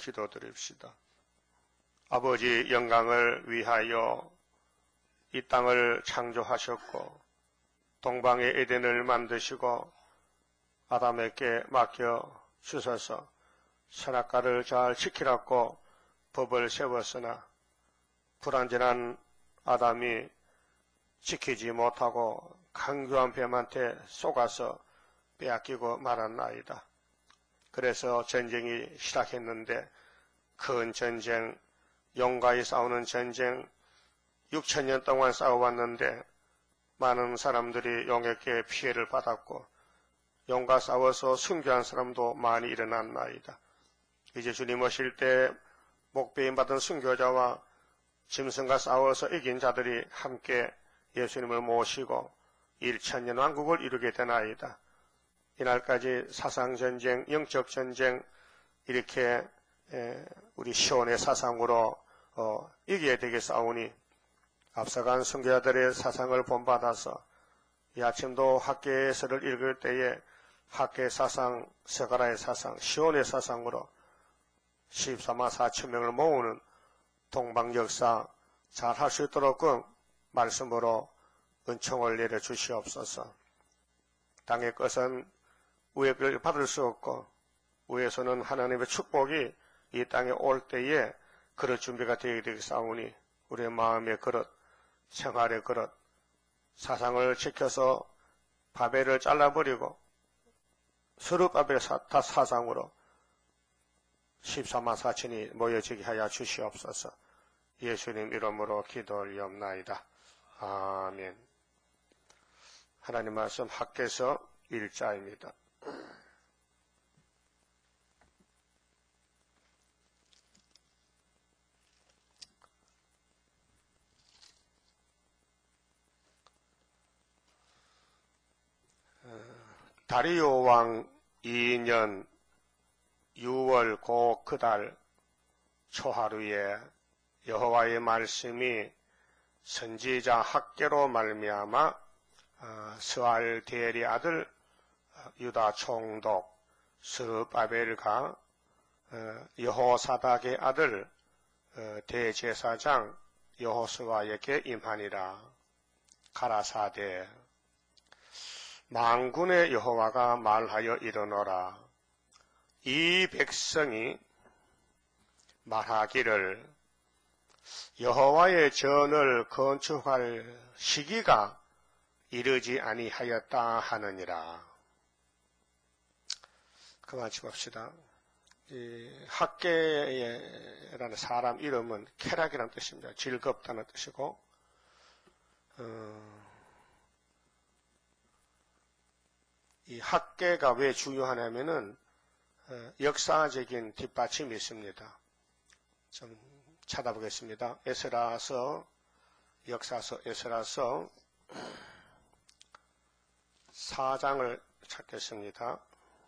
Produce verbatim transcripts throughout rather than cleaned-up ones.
기도드립시다. 아버지 영광을 위하여 이 땅을 창조하셨고 동방의 에덴을 만드시고 아담에게 맡겨 주셔서 선악과를 잘 지키라고 법을 세웠으나 불완전한 아담이 지키지 못하고 강교한 뱀한테 속아서 빼앗기고 말았나이다. 그래서 전쟁이 시작했는데 큰 전쟁, 용가히 싸우는 전쟁, 육천 년 동안 싸워왔는데 많은 사람들이 용에게 피해를 받았고 용과 싸워서 순교한 사람도 많이 일어났나이다. 이제 주님 오실 때 목배임 받은 순교자와 짐승과 싸워서 이긴 자들이 함께 예수님을 모시고 일천년 왕국을 이루게 되나이다. 이날까지 사상전쟁, 영적전쟁 이렇게 우리 시온의 사상으로 어, 이기게 되겠사오니 앞서간 순교자들의 사상을 본받아서 이 아침도 학계서를 읽을 때에 학계 사상, 서가라의 사상, 시온의 사상으로 십사만 사천 명을 모으는 동방 역사 잘 할 수 있도록 그 말씀으로 은총을 내려 주시옵소서. 땅의 것은 위의 것을 받을 수 없고 위에서는 하나님의 축복이 이 땅에 올 때에 그릇 준비가 되게 되겠사오니 우리의 마음의 그릇, 생활의 그릇, 사상을 지켜서 바벨을 잘라버리고 스룹바벨 다 사상으로 십사만 사천이 모여지게 하여 주시옵소서. 예수님 이름으로 기도 올리옵나이다. 아멘. 하나님 말씀 학개서 일 장입니다. 다리오 왕 이 년 유월 고 그달 초하루에 여호와의 말씀이 선지자 학개로 말미암아 스알디엘의 아들 유다 총독 스룹바벨과 여호사닥의 아들 대제사장 여호수아에게 임하니라. 가라사대 만군의 여호와가 말하여 이르노라. 이 백성이 말하기를 여호와의 전을 건축할 시기가 이르지 아니하였다 하느니라. 그만 짚읍시다. 이 학개라는 사람 이름은 쾌락이라는 뜻입니다. 즐겁다는 뜻이고 어, 이 학개가 왜 중요하냐면은 어, 역사적인 뒷받침이 있습니다. 좀 찾아보겠습니다. 에스라서, 역사서 에스라서 사 장을 찾겠습니다.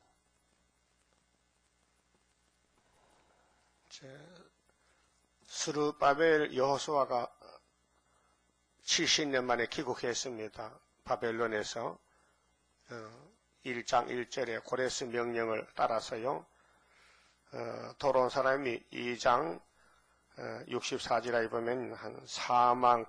스룹바벨 여호수아가 칠십 년 만에 귀국했습니다. 바벨론에서 어, 일 장 일 절에 고레스 명령을 따라서요. 어, 돌아온 사람이 이 장 어, 육십사 절에 보면 한 사만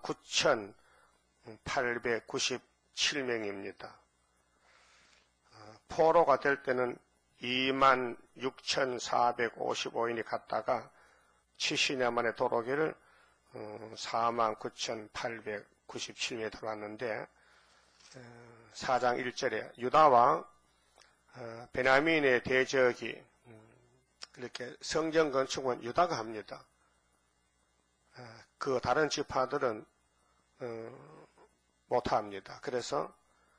구천팔백구십칠 명입니다. 어, 포로가 될 때는 이만 육천사백오십오 인이 갔다가 칠십 년 만에 돌아오기를 어, 사만 구천팔백구십칠 명이 돌아왔는데 어, 사 장 일 절에 유다와 어, 베냐민의 대적이 음, 이렇게 성전 건축은 유다가 합니다. 어, 그 다른 지파들은 어, 못합니다. 그래서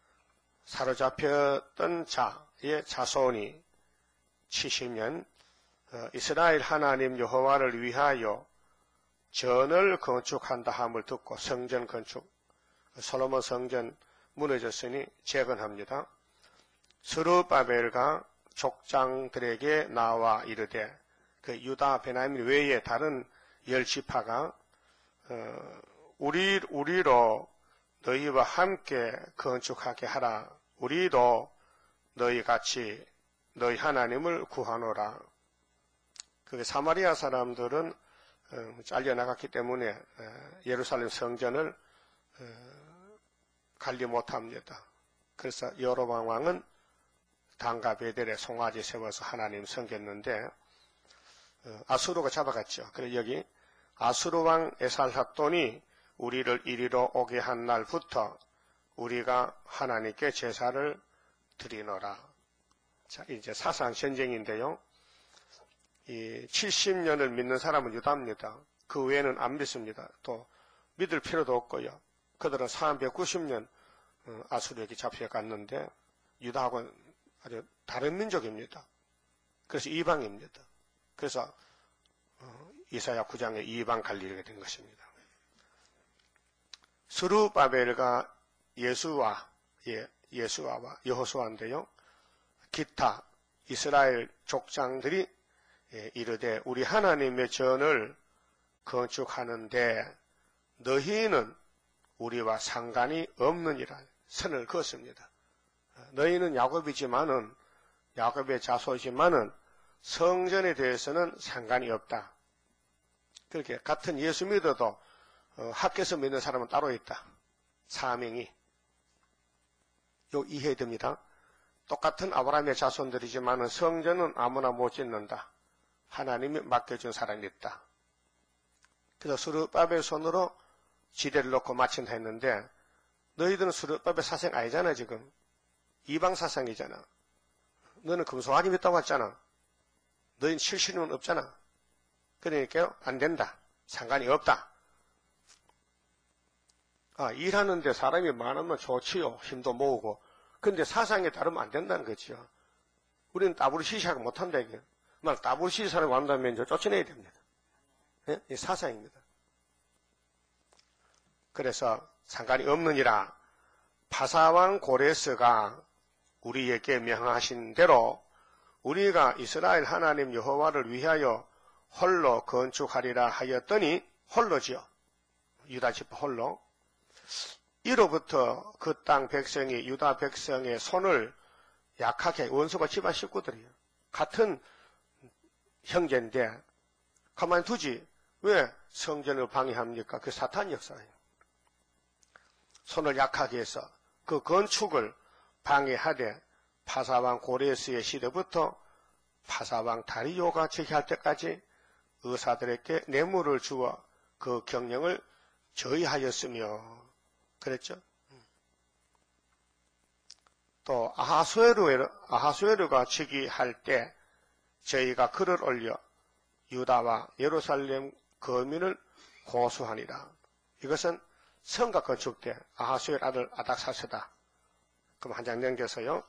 사로잡혔던 자의 자손이 칠십 년 어, 이스라엘 하나님 여호와를 위하여 전을 건축한다 함을 듣고 성전 건축, 솔로몬 성전 무너졌으니 재건합니다. 스룹바벨과 족장들에게 나와 이르되 그 유다 베냐민 외에 다른 열 지파가 어, 우리 우리로 너희와 함께 건축하게 하라. 우리도 너희 같이 너희 하나님을 구하노라. 그 사마리아 사람들은 잘려나갔기 때문에 예루살렘 성전을 관리 못합니다. 그래서 여로보암 왕은 단과 베델에 송아지 세워서 하나님 섬겼는데 아수르가 잡아갔죠. 그래서 여기 아수르 왕 에살핫돈이 우리를 이리로 오게 한 날부터 우리가 하나님께 제사를 드리노라. 자, 이제 사상 전쟁인데요. 이 칠십 년을 믿는 사람은 유다입니다. 그 외에는 안 믿습니다. 또 믿을 필요도 없고요. 그들은 삼백구십 년 아수르에게 잡혀갔는데 유다하고는 아주 다른 민족입니다. 그래서 이방입니다. 그래서 이사야 구 장에 이방 갈리게 된 것입니다. 스룹바벨과 예수와 예, 예수아와 여호수아인데요. 기타 이스라엘 족장들이 예, 이르되 우리 하나님의 전을 건축하는데 너희는 우리와 상관이 없느니라 선을 그었습니다. 너희는 야곱이지만은 야곱의 자손이지만은 성전에 대해서는 상관이 없다. 그렇게 같은 예수 믿어도 어, 학교에서 믿는 사람은 따로 있다. 사명이 요 이해해야 됩니다. 똑같은 아브라함의 자손들이지만은 성전은 아무나 못 짓는다. 하나님이 맡겨준 사람이 있다. 그래서 스룹바벨 손으로 지대를 놓고 마친다 했는데 너희들은 스룹바벨 사생 아니잖아. 지금 이방 사상이잖아. 너는 금송아지 믿다고 했잖아. 너희는 칠십은 없잖아. 그러니까 안 된다. 상관이 없다. 아, 일하는데 사람이 많으면 좋지요. 힘도 모으고. 근데 사상에 따르면 안 된다는 거죠. 우리는 따블 시시하고 못한다 이게. 막 따블 시시 사람이 완다면 이제 쫓아내야 됩니다. 예? 이 사상입니다. 그래서 상관이 없느니라. 바사왕 고레스가 우리에게 명하신 대로 우리가 이스라엘 하나님 여호와를 위하여 홀로 건축하리라 하였더니 홀로지요. 유다 지파 홀로. 이로부터 그 땅 백성이 유다 백성의 손을 약하게 원수가 집안 식구들이에요. 같은 형제인데 가만히 두지 왜 성전을 방해합니까? 그 사탄 역사예요. 손을 약하게 해서 그 건축을 방해하되 파사왕 고레스의 시대부터 파사왕 다리오가 즉위할 때까지 의사들에게 뇌물을 주어 그 경영을 저희하였으며 그랬죠. 또 아하수에르, 아하수에르가 즉위할 때 저희가 글을 올려 유다와 예루살렘 거민을 고수하니라. 이것은 성곽 건축 때 아하수에르 아들 아닥사스다. 그럼 한 장 넘겨서요.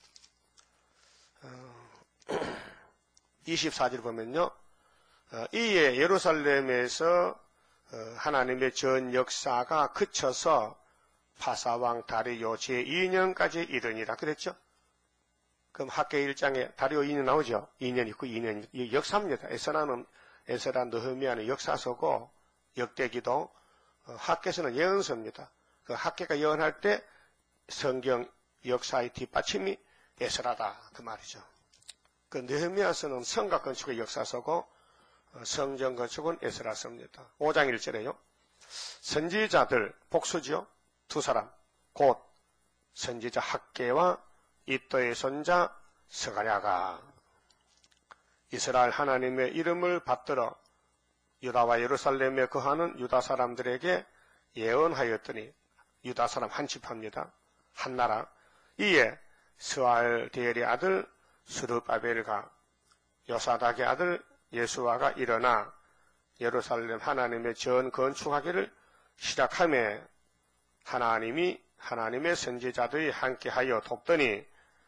어, 이십사 절 보면요. 어, 이에 예루살렘에서 어, 하나님의 전 역사가 그쳐서 파사왕 다리오 제이 년까지 이르니라 그랬죠. 그럼 학계 일 장에 다리오 이 년 나오죠. 이 년 있고 이 년 역사입니다. 에스라는 에스라 느헤미야는 역사서고 역대기도 어, 학계에서는 예언서입니다. 그 학계가 예언할 때 성경 역사의 뒷받침이 에스라다 그 말이죠. 그 느헤미야서는 성곽 건축의 역사서고 어, 성전 건축은 에스라서입니다. 오 장 일 절에요. 선지자들 복수지요. 두 사람 곧 선지자 학계와 이또의 손자 스가랴가 이스라엘 하나님의 이름을 받들어 유다와 예루살렘에 거하는 유다 사람들에게 예언하였더니 유다 사람 한 집합니다. 한 나라. 이에 스알디엘의 아들 스룹바벨과 요사닥의 아들 예수아가 일어나 예루살렘 하나님의 전 건축하기를 시작하며 하나님이 하나님의 선지자들이 함께하여 돕더니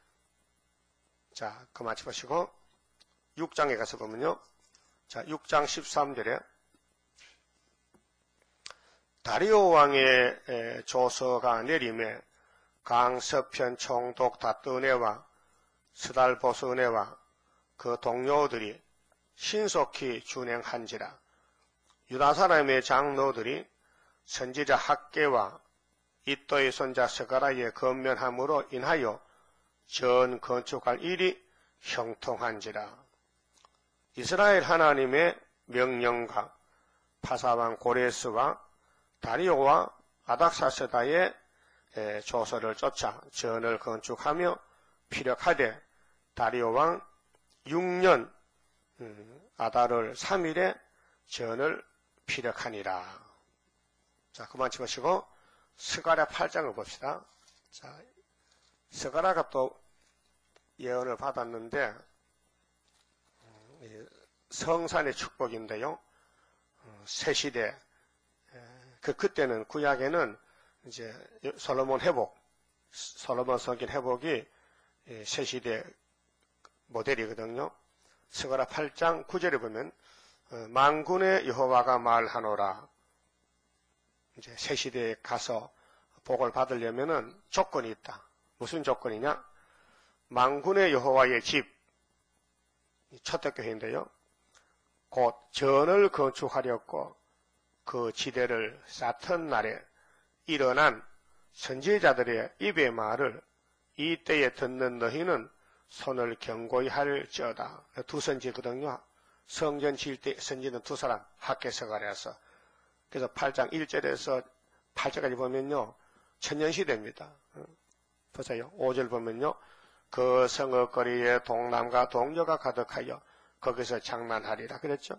자, 그만 보시고 육 장에 가서 보면요. 자, 육 장 십삼 절에 다리오 왕의 조서가 내림에 강서편 총독 다뜨네와 스달보스네와 그 동료들이 신속히 준행한지라. 유다 사람의 장로들이 선지자 학계와 이또의 손자 스가랴의 건면함으로 인하여 전 건축할 일이 형통한지라. 이스라엘 하나님의 명령과 파사왕 고레스와 다리오와 아닥사스다의 조서를 쫓아 전을 건축하며 피력하되 다리오 왕 육 년 아달월 삼 일에 전을 피력하니라. 자, 그만 집으시고 스가랴 팔 장을 봅시다. 자, 스가랴가 또 예언을 받았는데 성산의 축복인데요. 새 시대, 그 그때는 구약에는 이제 솔로몬 회복, 솔로몬 성긴 회복이 새 시대 모델이거든요. 스가랴 팔 장 구 절에 보면 만군의 여호와가 말하노라. 이제 새 시대에 가서 복을 받으려면은 조건이 있다. 무슨 조건이냐? 만군의 여호와의 집, 초대교회인데요. 곧 전을 건축하렸고 그 지대를 쌓던 날에 일어난 선지자들의 입의 말을 이 때에 듣는 너희는 손을 견고히 할지어다. 두 선지거든요. 성전 지을 때 선지는 두 사람, 학개 스가랴서. 그래서 팔 장 일 절에서 팔 절까지 보면요, 천년시대입니다. 보세요. 오 절 보면요, 그 성읍 거리에 동남과 동녀가 가득하여 거기서 장만하리라 그랬죠.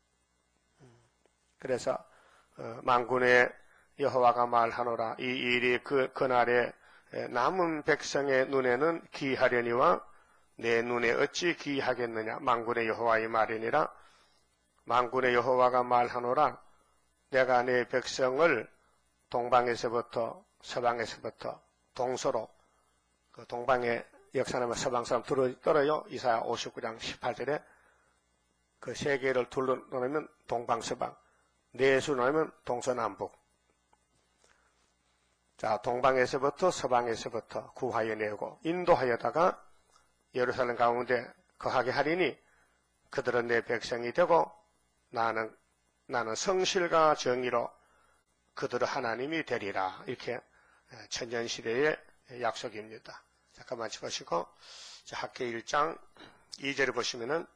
그래서 만군의 여호와가 말하노라. 이 일이 그 그날에 남은 백성의 눈에는 기하려니와 내 눈에 어찌 기하겠느냐. 만군의 여호와의 말이니라. 만군의 여호와가 말하노라. 내가 내 백성을 동방에서부터 서방에서부터 동서로, 그 동방의 역사하면 서방 사람 떨어요. 이사야 오십구 장 십팔 절에 그 세계를 둘러 놓으면 동방서방, 네수 놓으면 동서남북. 자, 동방에서부터 서방에서부터 구하여 내고 인도하여다가 예루살렘 가운데 거하게 하리니 그들은 내 백성이 되고 나는 나는 성실과 정의로 그들의 하나님이 되리라. 이렇게 천년시대의 약속입니다. 잠깐만 쳐보시고, 학개 일 장 이 절을 보시면은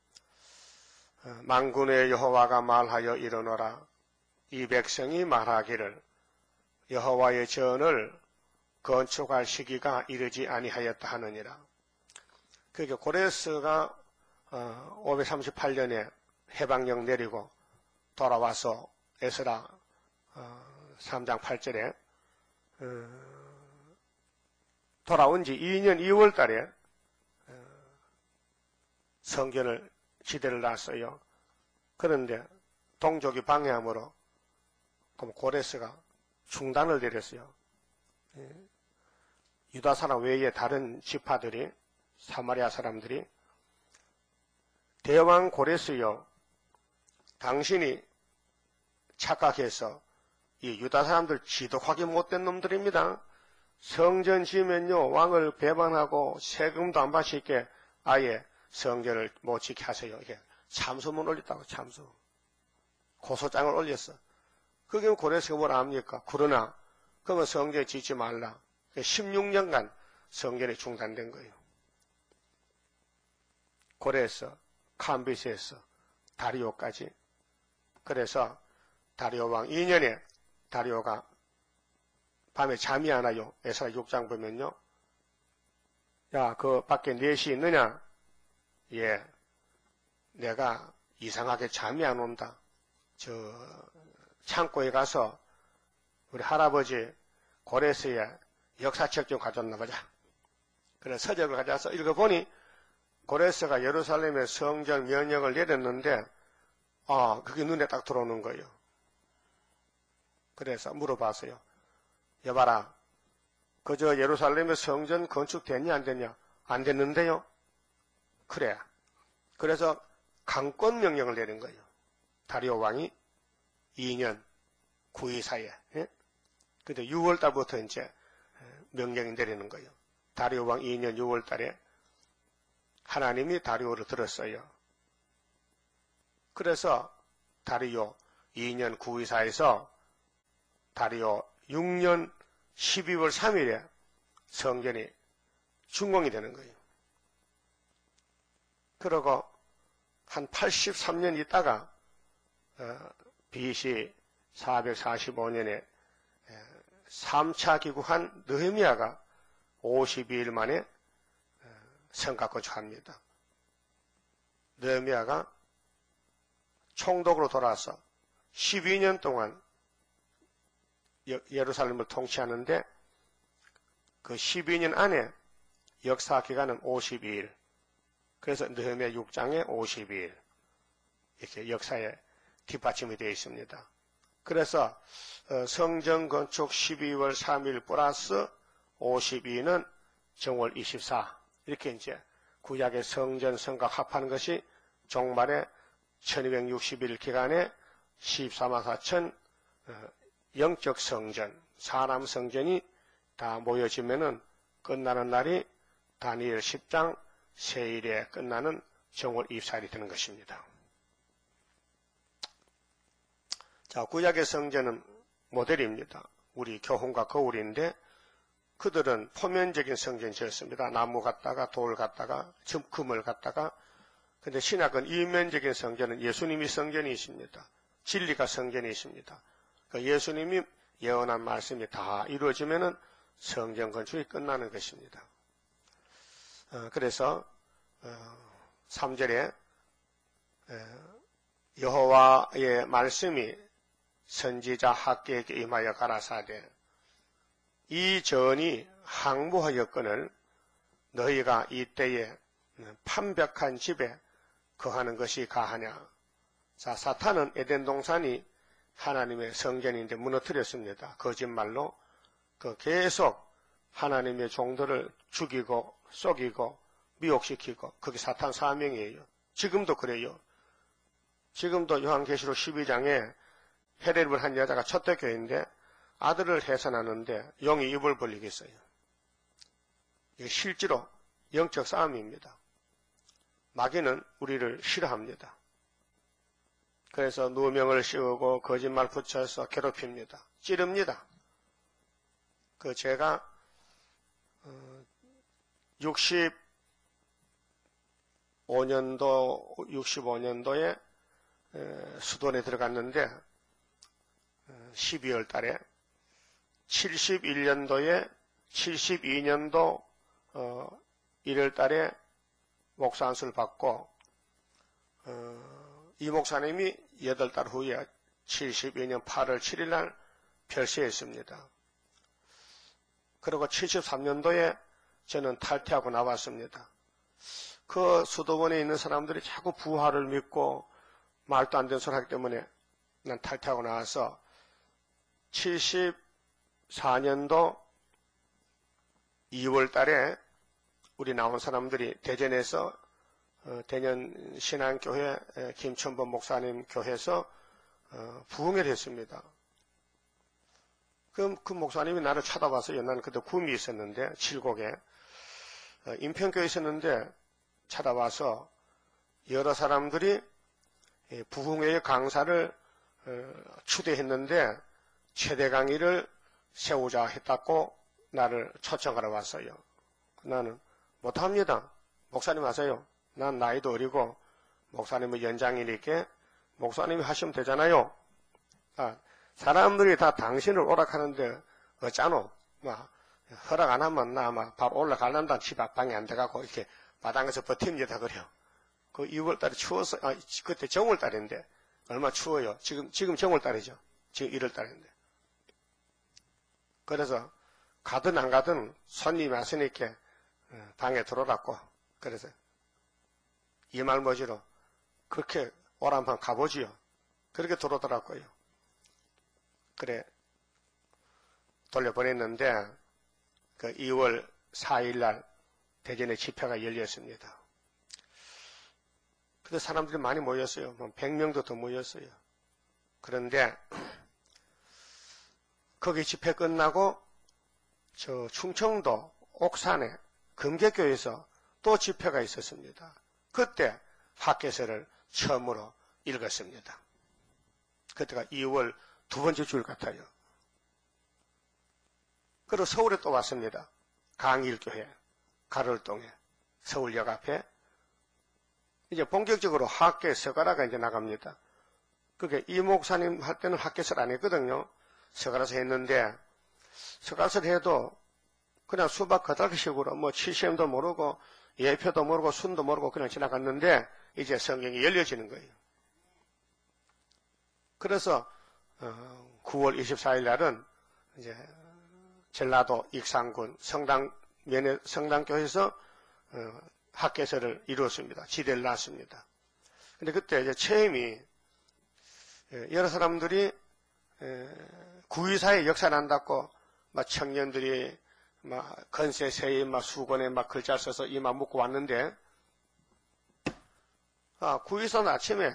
만군의 여호와가 말하여 이르노라. 이 백성이 말하기를 여호와의 전을 건축할 시기가 이르지 아니하였다 하느니라. 그러니까 고레스가 오백삼십팔 년에 해방령 내리고 돌아와서 에스라 삼 장 팔 절에 돌아온 지 이 년 이월 달에 성전을 지대를 놨어요. 그런데 동족이 방해함으로 그럼 고레스가 중단을 내렸어요. 유다 사람 외에 다른 지파들이, 사마리아 사람들이 대왕 고레스여, 당신이 착각해서 이 유다 사람들 지독하게 못된 놈들입니다. 성전 지으면요 왕을 배반하고 세금도 안 바치게 아예 성전을 못 지게 하세요. 이게 참소문 올렸다고. 참소 고소장을 올렸어. 그게 고레스가 뭘 압니까? 그러나 그러면 성전 짓지 말라. 십육 년간 성전이 중단된 거예요. 고레스, 캄비스에서 다리오까지. 그래서 다리오 왕 이 년에 다리오가 밤에 잠이 안 와요. 에스라 육 장 보면요. 야, 그 밖에 넷이 있느냐? 예. 내가 이상하게 잠이 안 온다. 저 창고에 가서 우리 할아버지 고레스의 역사책 좀 가져왔나 보자. 그래서 서적을 가져와서 읽어보니 고레스가 예루살렘의 성전 면역을 내렸는데 아, 그게 눈에 딱 들어오는 거예요. 그래서 물어봤어요. 여봐라, 그저 예루살렘의 성전 건축됐냐 안 됐냐? 안 됐는데요. 그래. 그래서 강권 명령을 내린 거예요. 다리오 왕이 이 년 구 일 사이에. 예? 근데 유월 달부터 이제 명령이 내리는 거예요. 다리오 왕 이 년 유월 달에 하나님이 다리오를 들었어요. 그래서 다리오 이 년 구 일 사에서 다리오 육 년 십이월 삼 일에 성전이 준공이 되는 거예요. 그러고 한 팔십삼 년 있다가 어, 비씨 사백사십오 년에 삼 차 귀국한 느헤미야가 오십이 일 만에 성곽 거주합니다. 느헤미야가 총독으로 돌아와서 십이 년 동안 예루살렘을 통치하는데 그 십이 년 안에 역사 기간은 오십이 일. 그래서 느헤미야 육 장에 오십이 일. 이렇게 역사에 뒷받침이 되어 있습니다. 그래서 성전 건축 십이월 삼 일 플러스 오십이는 정월 이십사. 이렇게 이제 구약의 성전 성곽 합하는 것이 종말에 천이백육십 일 기간에 십삼만 사천 영적 성전, 사람 성전이 다 모여지면은 끝나는 날이 다니엘 십 장 세일에 끝나는 정월 이십사 일이 되는 것입니다. 자, 구약의 성전은 모델입니다. 우리 교훈과 거울인데 그들은 표면적인 성전을 지었습니다. 나무 갖다가 돌 갖다가 금을 갖다가. 근데 신약은 이면적인 성전은 예수님이 성전이십니다. 진리가 성전이십니다. 그러니까 예수님이 예언한 말씀이 다 이루어지면은 성전 건축이 끝나는 것입니다. 어, 그래서 어, 삼 절에 어, 여호와의 말씀이 선지자 학개에게 임하여 가라사대 이 전이 항무하였거늘 너희가 이때에 판벽한 집에 거하는 것이 가하냐. 자, 사탄은 에덴 동산이 하나님의 성전인데 무너뜨렸습니다. 거짓말로 그 계속 하나님의 종들을 죽이고 속이고 미혹시키고 그게 사탄 사명이에요. 지금도 그래요. 지금도 요한계시록 십이 장에 헤레를 한 여자가 초대교회인데 아들을 해산하는데 용이 입을 벌리겠어요. 이게 실제로 영적 싸움입니다. 마귀는 우리를 싫어합니다. 그래서 누명을 씌우고 거짓말 붙여서 괴롭힙니다. 찌릅니다. 그 제가 육십오 년도, 육십오 년도에 수도원에 들어갔는데 십이월 달에 칠십일 년도에 칠십이 년도 어, 일월 달에 목사 안수를 받고 어, 이 목사님이 여덟 달 후에 칠십이 년 팔월 칠일 날 별세했습니다. 그리고 칠십삼 년도에 저는 탈퇴하고 나왔습니다. 그 수도원에 있는 사람들이 자꾸 부활을 믿고 말도 안 되는 소리 하기 때문에 난 탈퇴하고 나와서 칠십사 년도 이월 달에 우리 나온 사람들이 대전에서 어, 대전 신앙교회 김천범 목사님 교회에서 어, 부흥을 했습니다. 그, 그 목사님이 나를 찾아와서요. 나는 그때 구미 있었는데 칠곡에 어, 인평교에 있었는데 찾아와서 여러 사람들이 부흥회의 강사를 어, 추대했는데 최대 강의를 세우자 했다고 나를 초청하러 왔어요. 나는 못합니다. 목사님 하세요. 난 나이도 어리고 목사님은 연장이니까 목사님이 하시면 되잖아요. 아, 사람들이 다 당신을 오락하는데 어쩌노? 막 허락 안 하면 나 아마 밥 올라갈란다 집 앞방에 안 들어가고 이렇게 마당에서 버팁니다 그래요. 그 이월 달에 추워서 아, 그때 정월 달인데 얼마 추워요. 지금 지금 정월 달이죠. 지금 일월 달인데. 그래서 가든 안 가든 손님이 왔으니까 방에 들어갔고 그래서 이 말머지로 그렇게 오라 한번 가보지요. 그렇게 들어오더라고요. 그래 돌려보냈는데 그 이월 사일 날 대전에 집회가 열렸습니다. 근데 사람들이 많이 모였어요. 백 명도 더 모였어요. 그런데 거기 집회 끝나고 저 충청도 옥산에 금계교에서 또 집회가 있었습니다. 그때 학개서를 처음으로 읽었습니다. 그때가 이월 두 번째 줄 같아요. 그리고 서울에 또 왔습니다. 강일교회 가롤동에 서울역 앞에 이제 본격적으로 학계 서가라가 이제 나갑니다. 그게 이 목사님 할 때는 학계설 안 했거든요. 서가라서 했는데, 서가라서 해도 그냥 수박 거달기식으로 뭐 칠시엠도 모르고 예표도 모르고 순도 모르고 그냥 지나갔는데, 이제 성경이 열려지는 거예요. 그래서 구월 이십사일 날은 이제 전라도 익산군 성당 면에 성당교회에서 학계설을 이루었습니다. 지대를 놨습니다. 근데 그때 이제 체험이 여러 사람들이 구이사의 역사 난다고 막 청년들이 막 건세 세입 막 수건에 막 글자 써서 이마 묶고 왔는데, 아 구이사는 아침에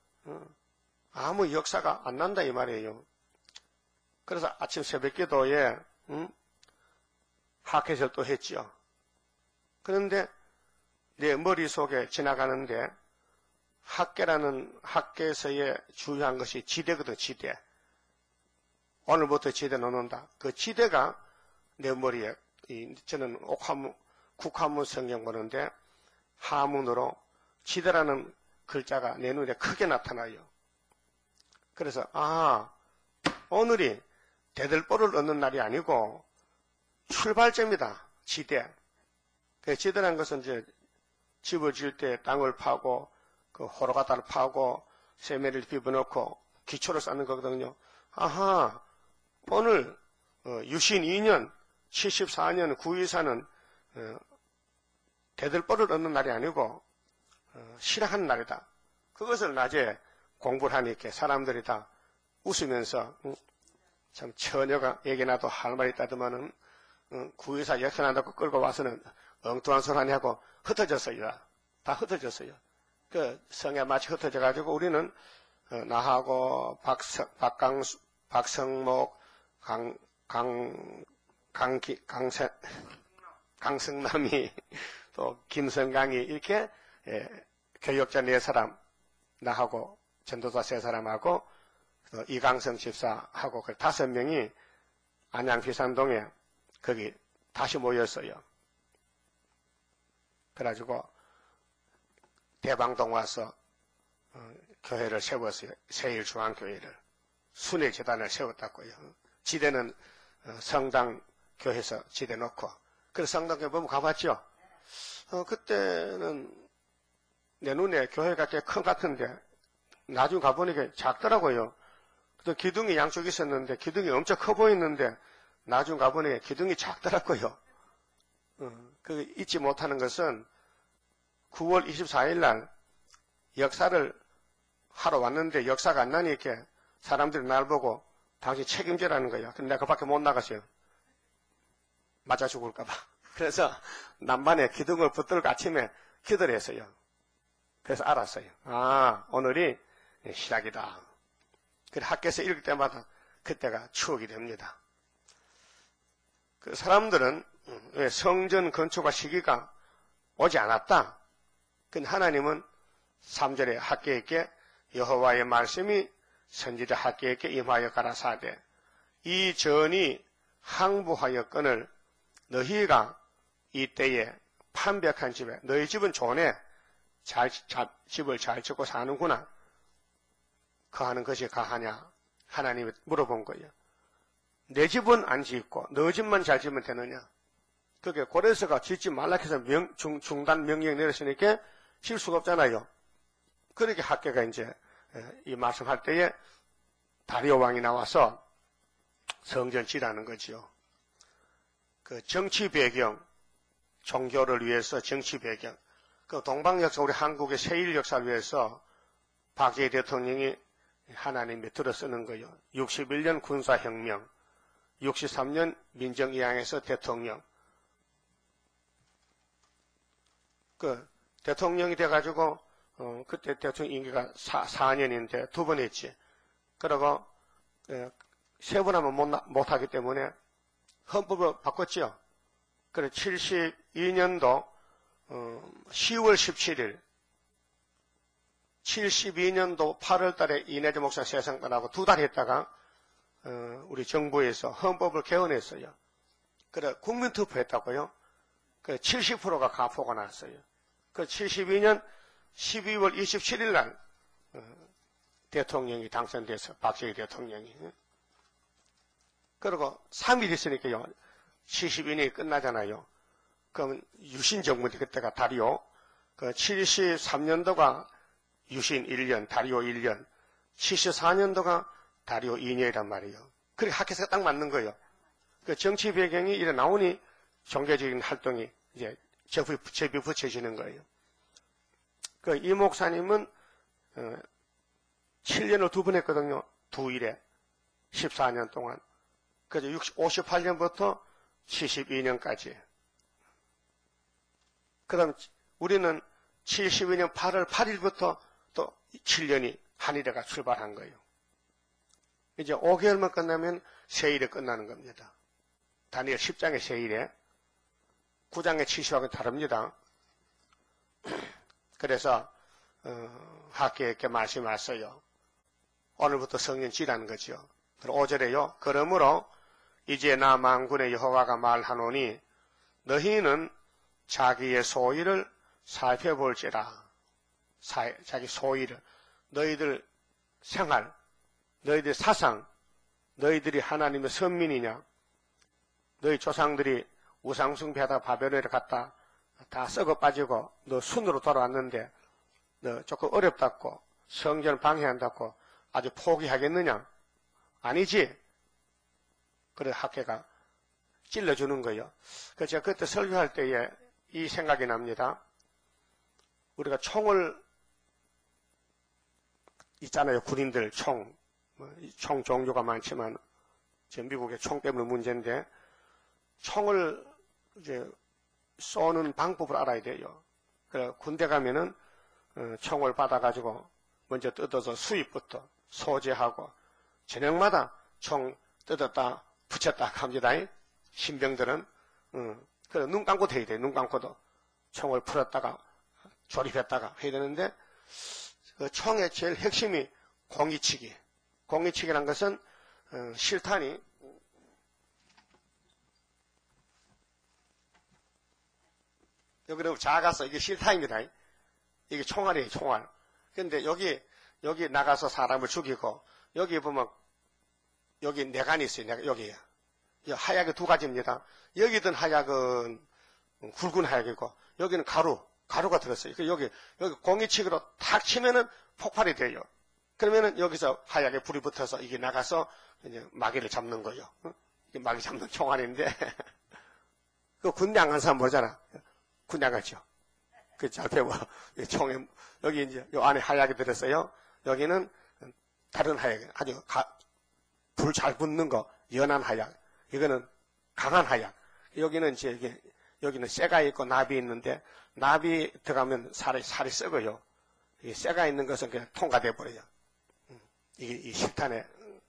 아무 역사가 안 난다 이 말이에요. 그래서 아침 새벽기도에 음? 학계설 또 했지요. 그런데 내 머릿속에 지나가는데 학계라는 학계서에 중요한 것이 지대거든. 지대. 오늘부터 지대 넣는다. 그 지대가 내 머리에, 저는 옥한문, 국한문 성경 보는데 하문으로 지대라는 글자가 내 눈에 크게 나타나요. 그래서 아, 오늘이 대들보를 얻는 날이 아니고 출발점이다. 지대. 그 지대라는 것은 이제 집을 지을 때 땅을 파고 그 호로가다를 파고 세매를 비벼넣고 기초를 쌓는 거거든요. 아하, 오늘 유신이 년 칠십사년 구이사는 대들보를 얻는 날이 아니고 실행하는 날이다. 그것을 낮에 공부를 하니까 사람들이 다 웃으면서 참 처녀가 얘기나도 할 말이 있다더만은 구이사 역전한다고 끌고 와서는 엉뚱한 소리 하니 하고 흩어졌어요. 다 흩어졌어요. 그 성에 마치 흩어져가지고 우리는 나하고 박성, 박강수, 박성목, 강, 강, 강기, 강세, 강승남이 또 김성강이 이렇게 예, 교역자 네 사람, 나하고 전도사 세 사람하고 이강성 집사하고 그 다섯 명이 안양 비산동에 거기 다시 모였어요. 그래가지고 대방동 와서 어, 교회를 세웠어요. 세일중앙교회를. 순회재단을 세웠다고요. 지대는 어, 성당 교회에서 지대 놓고. 그래서 성당교회 보면 가봤죠. 어, 그때는 내 눈에 교회가 꽤 큰 것 같은데 나중에 가보니까 작더라고요. 또 기둥이 양쪽 있었는데 기둥이 엄청 커 보이는데 나중에 가보니까 기둥이 작더라고요. 어, 그 잊지 못하는 것은 구월 이십사일 날 역사를 하러 왔는데 역사가 안 나니까 사람들이 날 보고 당신 책임져라는 거예요. 근데 내가 그 밖에 못 나갔어요. 맞아 죽을까봐. 그래서 남반에 기둥을 붙들고 아침에 기도를 했어요. 그래서 알았어요. 아, 오늘이 시작이다. 그래 학교에서 읽을 때마다 그때가 추억이 됩니다. 그 사람들은 왜 성전 건축과 시기가 오지 않았다. 근데 하나님은 삼 절에 학교에게 여호와의 말씀이 선지자 학교에게 임하여 가라사대 이 전이 항부하였거늘 너희가 이때에 판벽한 집에 너희 집은 좋네. 잘, 잘, 집을 잘 짓고 사는구나. 거하는 것이 가하냐? 하나님이 물어본 거예요. 내 집은 안 짓고 너 집만 잘 짓면 되느냐? 그게 고레스가 짓지 말라 해서 명, 중, 중단 명령 내렸으니까 질 수가 없잖아요. 그렇게 학교가 이제 이 말씀할 때에 다리오 왕이 나와서 성전 지라는 거지요. 그 정치 배경, 종교를 위해서 정치 배경, 그 동방 역사, 우리 한국의 세일 역사를 위해서 박정희 대통령이 하나님이 들어 쓰는 거예요. 육십일 년 군사혁명, 육십삼 년 민정이양에서 대통령. 그 대통령이 돼가지고 어, 그때 대통령 임기가 사 년인데 두 번 했지. 그러고 예, 세 번 하면 못, 못하기 때문에 헌법을 바꿨죠. 그래 칠십이 년도 어, 시월 십칠일 칠십이 년도 팔월 달에 이내재 목사 세상 떠나고 두 달 했다가 어, 우리 정부에서 헌법을 개헌했어요. 그래 국민투표 했다고요. 그 칠십 퍼센트가 가포가 났어요. 그 칠십이 년 십이월 이십칠일 날 대통령이 당선돼서 박정희 대통령이. 그리고 삼 일 있으니까요. 칠십이 년이 끝나잖아요. 그럼 유신 정부인데 그때가 다리오. 그 칠십삼 년도가 유신 일 년, 다리오 일 년. 칠십사 년도가 다리오 이 년이란 말이에요. 그렇게 학회에서 딱 맞는 거예요. 그 정치 배경이 이래 나오니 종교적인 활동이 이제 제비, 제비 붙여지는 거예요. 그 이 목사님은 어, 칠 년을 두 번 했거든요. 두 일에 십사 년 동안. 그래서 오십팔 년부터 칠십이 년까지. 그 다음 우리는 칠십이 년 팔월 팔일부터 또 칠 년이 한일회가 출발한 거예요. 이제 오 개월만 끝나면 세일에 끝나는 겁니다. 다니엘 십 장의 세일에 구 장의 칠십하고는 다릅니다. 그래서 어, 학교에게 말씀하셨어요. 오늘부터 성령 지라는 거죠. 오 절에요. 그러므로 이제 나 만군의 여호와가 말하노니 너희는 자기의 소위를 살펴볼지라. 사, 자기 소위를 너희들 생활, 너희들 사상, 너희들이 하나님의 선민이냐? 너희 조상들이 우상숭배하다가 바벨론에 갔다 다 썩어 빠지고 너 순으로 돌아왔는데 너 조금 어렵다고 성전을 방해한다고 아주 포기하겠느냐? 아니지. 그래 학회가 찔러주는 거예요. 그래서 제가 그때 설교할 때에 이 생각이 납니다. 우리가 총을 있잖아요. 군인들 총. 총 종류가 많지만 지금 미국의 총 때문에 문제인데 총을 이제 쏘는 방법을 알아야 돼요. 그래 군대 가면은 총을 받아가지고 먼저 뜯어서 수입부터 소재하고 저녁마다 총 뜯었다 붙였다 합니다. 신병들은 음, 그래 눈 감고 해야 돼. 눈 감고도 총을 풀었다가 조립했다가 해야 되는데 그 총의 제일 핵심이 공이치기. 공이치기란 것은 어, 실탄이 여기는 작아서 이게 실탄입니다. 이게 총알이에요, 총알. 근데 여기 여기 나가서 사람을 죽이고 여기 보면 여기 내관이 있어요. 내가 여기에 하약이 두 가지입니다. 여기든 하약은 굵은 하약이고 여기는 가루, 가루가 들었어요. 여기 여기 공이치기로 탁 치면은 폭발이 돼요. 그러면은 여기서 하약에 불이 붙어서 이게 나가서 이제 마귀를 잡는 거예요. 이게 마귀 잡는 총알인데 그 군대 안 간 사람 모르잖아. 군대 안 갔죠. 그 잘 배워. 총에 여기 이제 요 안에 하약이 들었어요. 여기는 다른 하약, 아주 불 잘 붙는 거 연한 하약. 이거는 강한 하약. 여기는 이제 이게 여기는 쇠가 있고 납이 있는데 납이 들어가면 살이 살이 썩어요. 이 쇠가 있는 것은 그냥 통과돼 버려요. 이게 이 실탄의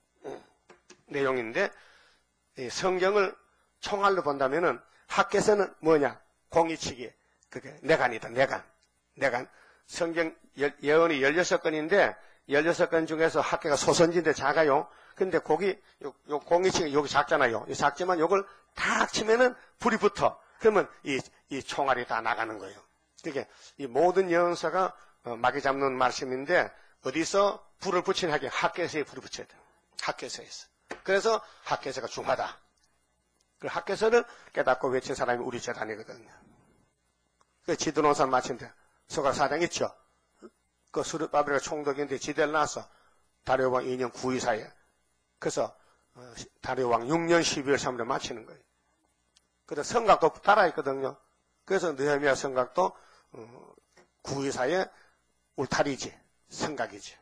내용인데 이 성경을 총알로 본다면은 학계에서는 뭐냐? 공이치기. 그게 내간이다. 내간. 내간. 성경 예언이 열여섯 건인데 열여섯 건 중에서 학계가 소선지인데 작아요. 근데 거기 요, 요 공이치기 여기 작잖아요. 이 작지만 요걸 탁 치면은 불이 붙어. 그러면 이, 이 총알이 다 나가는 거예요. 이게 이 모든 예언서가 어, 마귀 잡는 말씀인데 어디서 불을 붙이는 하게 학계서에 불을 붙여야 돼요. 학계서에서. 그래서 학계서가 중하다. 그 학계서를 깨닫고 외친 사람이 우리 재단이거든요. 그 지도노산 마친데 서가 사장 있죠. 그 수르바벨가 총독인데 지대를 놔서 다리오왕 이 년 구 일 사이에. 그래서 다리오왕 육 년 십이월 삼일에 마치는 거예요. 그래서 성곽도 따라있거든요. 그래서 느헤미야 성곽도 구 일 사이에 울타리지. 성곽이지.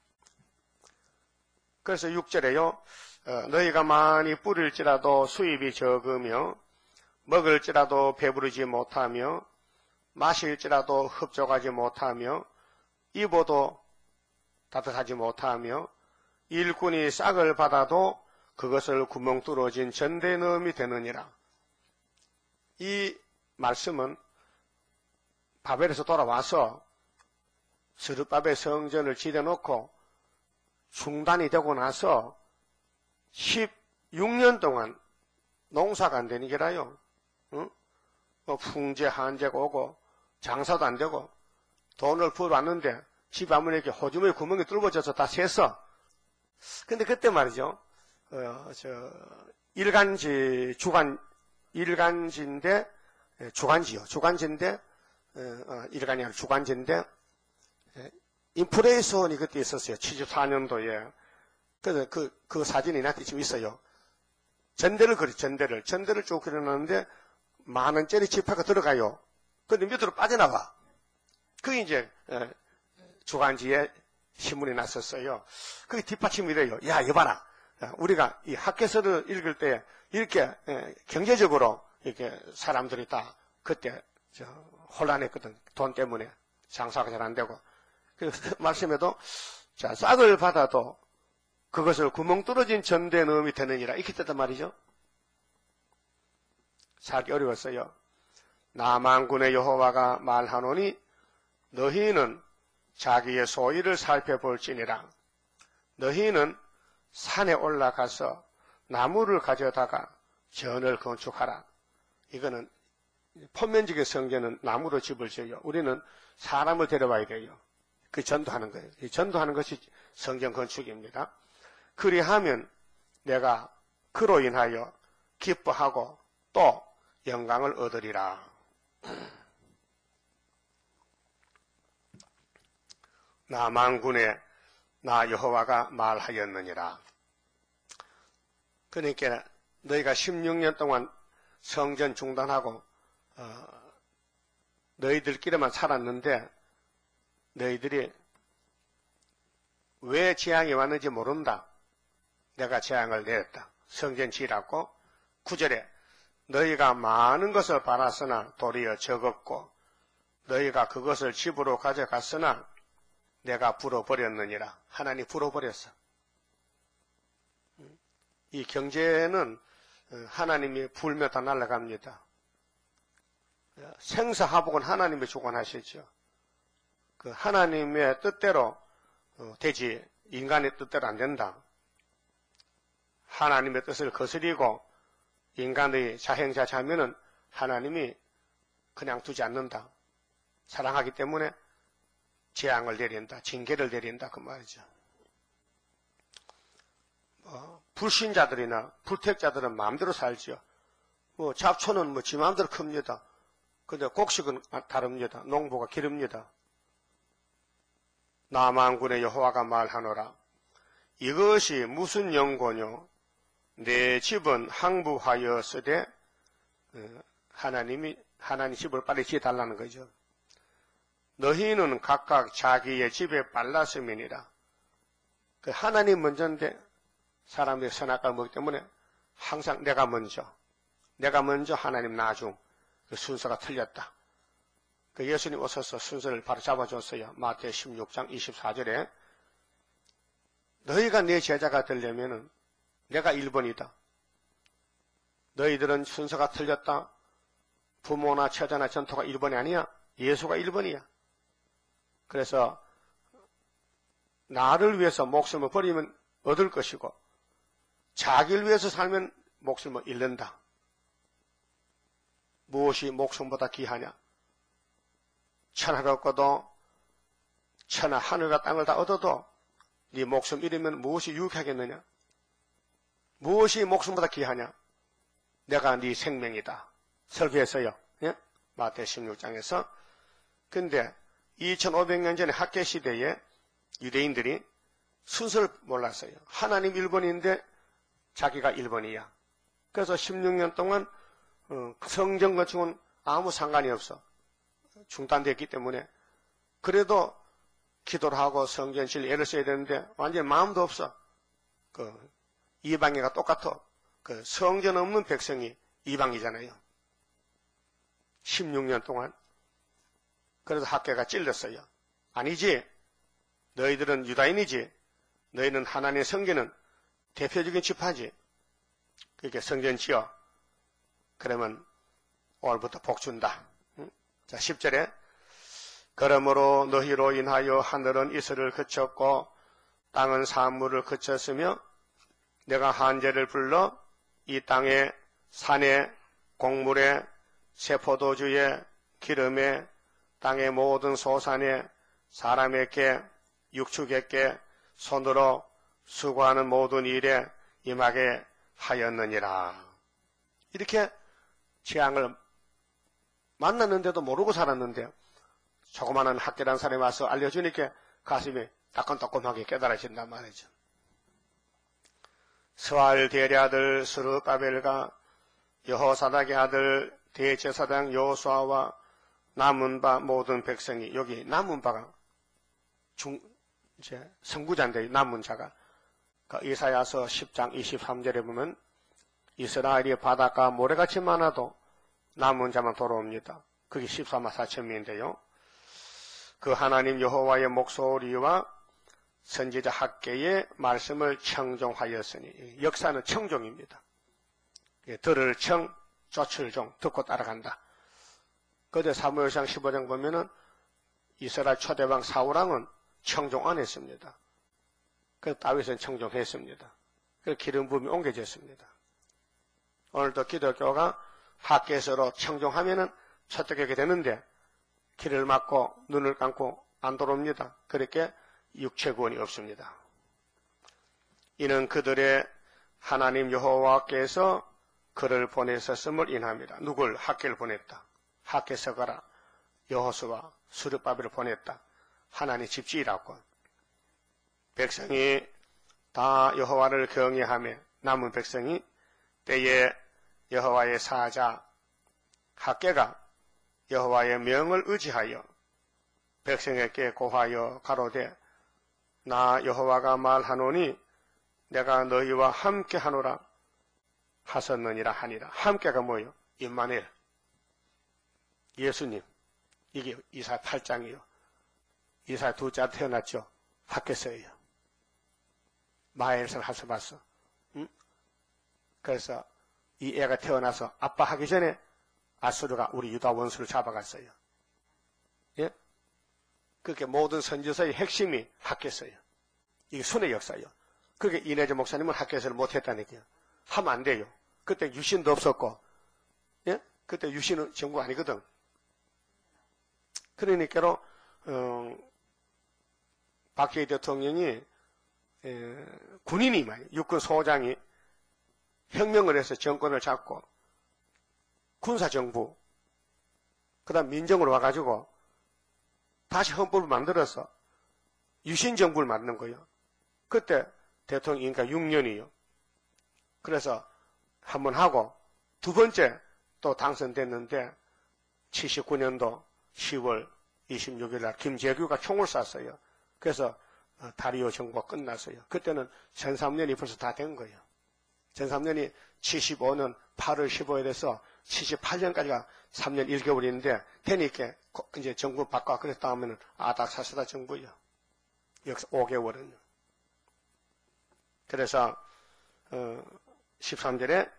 그래서 육 절에요. 너희가 많이 뿌릴지라도 수입이 적으며 먹을지라도 배부르지 못하며 마실지라도 흡족하지 못하며 입어도 따뜻하지 못하며 일꾼이 싹을 받아도 그것을 구멍 뚫어진 전대에 넣음이 되느니라. 이 말씀은 바벨에서 돌아와서 스룹바벨 성전을 지려놓고 중단이 되고 나서 십육 년 동안 농사가 안 되는 게라요. 응? 뭐 풍제, 한제가 오고 장사도 안 되고 돈을 부어왔는데 집 아무래게 호주머니 구멍이 뚫어져서 다 샜어. 근데 그때 말이죠. 어, 저, 일간지, 주간, 일간지인데, 주간지요. 주간지인데, 어, 어, 일간이 아니라 주간지인데, 인플레이션이 그때 있었어요. 칠십사 년도에. 그래서 그, 그 사진이 나한테 지금 있어요. 전대를 그려, 전대를. 전대를 쭉 그려놨는데, 만 원짜리 지폐가 들어가요. 근데 밑으로 빠져나와. 그게 이제, 어, 주간지에 신문이 났었어요. 그게 뒷받침이래요. 야, 여봐라. 우리가 이 학계서를 읽을 때 이렇게 경제적으로 이렇게 사람들이 다 그때 저 혼란했거든. 돈 때문에 장사가 잘 안 되고. 그래서 말씀에도 자, 싹을 받아도 그것을 구멍 뚫어진 전대 넣음이 되느니라. 이렇게 됐단 말이죠. 살기 어려웠어요. 남한군의 여호와가 말하노니 너희는 자기의 소유를 살펴볼지니라. 너희는 산에 올라가서 나무를 가져다가 전을 건축하라. 이거는 포면적인 성전은 나무로 집을 지어요. 우리는 사람을 데려와야 돼요. 그 전도하는 거예요. 이 전도하는 것이 성전 건축입니다. 그리하면 내가 그로 인하여 기뻐하고 또 영광을 얻으리라. 남한군에 나 여호와가 말하였느니라. 그러니까 너희가 십육 년 동안 성전 중단하고 어, 너희들끼리만 살았는데 너희들이 왜 재앙이 왔는지 모른다. 내가 재앙을 내렸다. 성전 지으라고. 구 절에 너희가 많은 것을 받았으나 도리어 적었고 너희가 그것을 집으로 가져갔으나 내가 불어버렸느니라. 하나님 불어버렸어. 이 경제는 하나님이 불며 다 날아갑니다. 생사하복은 하나님이 주관하시죠. 그 하나님의 뜻대로 되지 인간의 뜻대로 안 된다. 하나님의 뜻을 거스리고 인간의 자행자자하면은 하나님이 그냥 두지 않는다. 사랑하기 때문에 재앙을 내린다. 징계를 내린다. 그 말이죠. 뭐 불신자들이나 불택자들은 마음대로 살죠. 뭐 잡초는 뭐 지 마음대로 큽니다. 근데 곡식은 다릅니다. 농부가 기릅니다. 남한군의 여호와가 말하노라. 이것이 무슨 영고뇨? 내 집은 항부하였으되 하나님이 하나님 집을 빨리 지어달라는 거죠. 너희는 각각 자기의 집에 빨랐음이니라. 그 하나님 먼저인데 사람들이 선악과를 먹기 때문에 항상 내가 먼저, 내가 먼저 하나님 나중 그 순서가 틀렸다. 그 예수님 오셔서 순서를 바로 잡아줬어요. 마태복음 십육 장 이십사 절에 너희가 내 제자가 되려면은 내가 일 번이다. 너희들은 순서가 틀렸다. 부모나 처자나 전토가 일 번이 아니야. 예수가 일 번이야. 그래서 나를 위해서 목숨을 버리면 얻을 것이고 자기를 위해서 살면 목숨을 잃는다. 무엇이 목숨보다 귀하냐? 천하를 얻고도 천하 하늘과 땅을 다 얻어도 네 목숨 잃으면 무엇이 유익하겠느냐? 무엇이 목숨보다 귀하냐? 내가 네 생명이다. 설교했어요. 예? 마태복음 십육 장에서. 근데 이천오백 년 전에 학계 시대에 유대인들이 순서를 몰랐어요. 하나님 일 번인데 자기가 일 번이야. 그래서 십육 년 동안 성전 건축은 아무 상관이 없어. 중단됐기 때문에. 그래도 기도를 하고 성전 질 애를 써야 되는데 완전 마음도 없어. 그 이방인과 똑같아. 그 성전 없는 백성이 이방이잖아요. 십육 년 동안. 그래서 학계가 찔렸어요. 아니지. 너희들은 유다인이지. 너희는 하나님의 성전은 대표적인 지파지. 그렇게 성전 지어. 그러면 오늘부터 복 준다. 응? 자, 십 절에 그러므로 너희로 인하여 하늘은 이슬을 그쳤고 땅은 산물을 그쳤으며 내가 한재를 불러 이 땅에 산에 곡물에 새포도주에 기름에 땅의 모든 소산에 사람에게 육축에게 손으로 수고하는 모든 일에 임하게 하였느니라. 이렇게 재앙을 만났는데도 모르고 살았는데 조그마한 학계란 사람이 와서 알려주니까 가슴이 따끔따끔하게 깨달아진단 말이죠. 스왈디엘의 아들 스룹바벨과 여호사닥의 아들 대제사장 여호수아와 남은 바 모든 백성이, 여기 남은 바가 중 이제 선구자인데 남은 자가 그 이사야서 십 장 이십삼 절에 보면 이스라엘이 바닷가 모래같이 많아도 남은 자만 돌아옵니다. 그게 십사만 사천명인데요. 그 하나님 여호와의 목소리와 선지자 학계의 말씀을 청종하였으니, 역사는 청종입니다. 들을 청, 쫓을 종, 듣고 따라간다. 그때 사무엘상 십오 장 보면은 이스라엘 초대왕 사울왕은 청종 안 했습니다. 그래서 다윗은 청종했습니다. 그래서 기름 부음이 옮겨졌습니다. 오늘도 기독교가 학계서로 청종하면은 초대교회가 되는데 귀를 막고 눈을 감고 안 들어옵니다. 그렇게 육체 구원이 없습니다. 이는 그들의 하나님 여호와께서 그를 보내셨음을 인합니다. 누굴? 학계를 보냈다. 학계서 가라. 여호수아 스룹바벨을 보냈다. 하나님 집지이라고. 백성이 다 여호와를 경외하며 남은 백성이 때에 여호와의 사자 학계가 여호와의 명을 의지하여 백성에게 고하여 가로되 나 여호와가 말하노니 내가 너희와 함께 하노라 하셨느니라 하니라. 함께가 뭐예요? 임마누엘, 예수님. 이게 이사야 팔 장이요. 이사야 두자 태어났죠. 학계서예요. 마엘을 하셔봤어. 응? 그래서 이 애가 태어나서 아빠 하기 전에 아수르가 우리 유다 원수를 잡아갔어요. 예? 그렇게 모든 선지서의 핵심이 학계서예요. 이게 순의 역사예요. 그렇게 이내조 목사님은 학계서를 못했다는 얘기예요. 하면 안 돼요. 그때 유신도 없었고, 예? 그때 유신은 정부 아니거든. 그러니까로 어, 박해일 대통령이 에, 군인이 많이 육군 소장이 혁명을 해서 정권을 잡고 군사정부 그 다음 민정으로 와가지고 다시 헌법을 만들어서 유신정부를 만든 거예요. 그때 대통령 인가 육 년이요. 그래서 한 번 하고 두 번째 또 당선됐는데 칠십구 년도 시월 이십육 일 날 김재규가 총을 쐈어요. 그래서 다리오 정부가 끝났어요. 그때는 전삼 년이 벌써 다 된 거예요. 전삼 년이 칠십오 년 팔월 십오일에서 칠십팔 년까지가 삼 년 일 개월인데 되니까 이제 정부 바꿔 그랬다 하면은 아닥사스다 정부요. 역사 오 개월은요. 그래서 어, 십삼 절에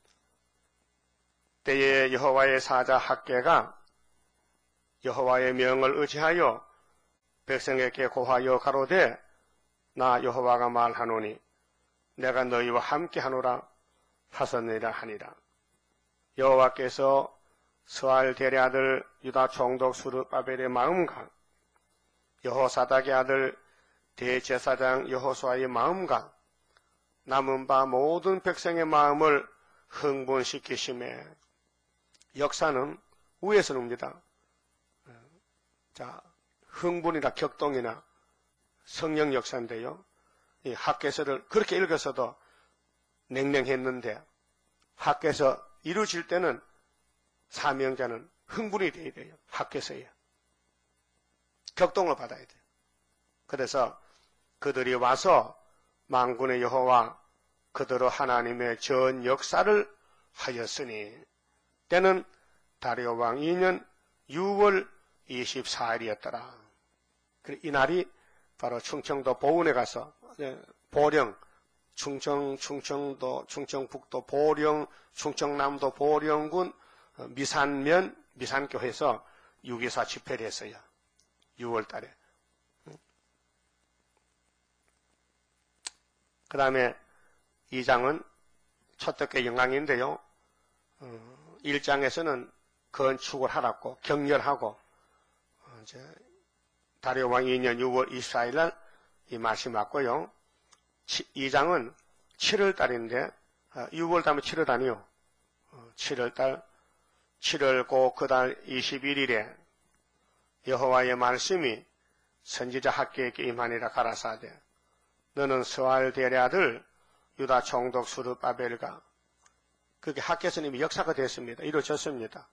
때에 여호와의 사자 학계가 여호와의 명을 의지하여 백성에게 고하여 가로되 나 여호와가 말하노니 내가 너희와 함께 하노라 하셨느니라 하니라. 여호와께서 스알델의 아들 유다 총독 스룹바벨의 마음과 여호사닥의 아들 대제사장 여호수아의 마음과 남은 바 모든 백성의 마음을 흥분시키심에, 역사는 위에서 옵니다. 자, 흥분이나 격동이나 성령 역사인데요. 이 학계서를 그렇게 읽어서도 냉랭했는데 학계서 이루어질 때는 사명자는 흥분이 돼야 돼요. 학계서에 격동을 받아야 돼요. 그래서 그들이 와서 만군의 여호와 그대로 하나님의 전 역사를 하였으니 때는 다리오 왕 이 년 유월 이십사일이었더라. 이 날이 바로 충청도 보은에 가서 보령, 충청, 충청도, 충청북도 보령, 충청남도 보령군 미산면, 미산교에서 육이사 집회를 했어요. 유월 달에. 그 다음에 이 장은 초특계 영광인데요. 일 장에서는 건축을 하라고 격렬하고 이제 다리오 왕 이 년 유월 이십사일 날 이 말씀이 왔고요. 이 장은 칠월 달인데 유월 달면 칠월 아니요. 칠월 달 칠월 고 그달 이십일일에 여호와의 말씀이 선지자 학개에게 임하니라 가라사대 너는 스알델의 아들 유다 총독 스룹바벨과 그게 학개에서 이미 역사가 됐습니다. 이루어졌습니다.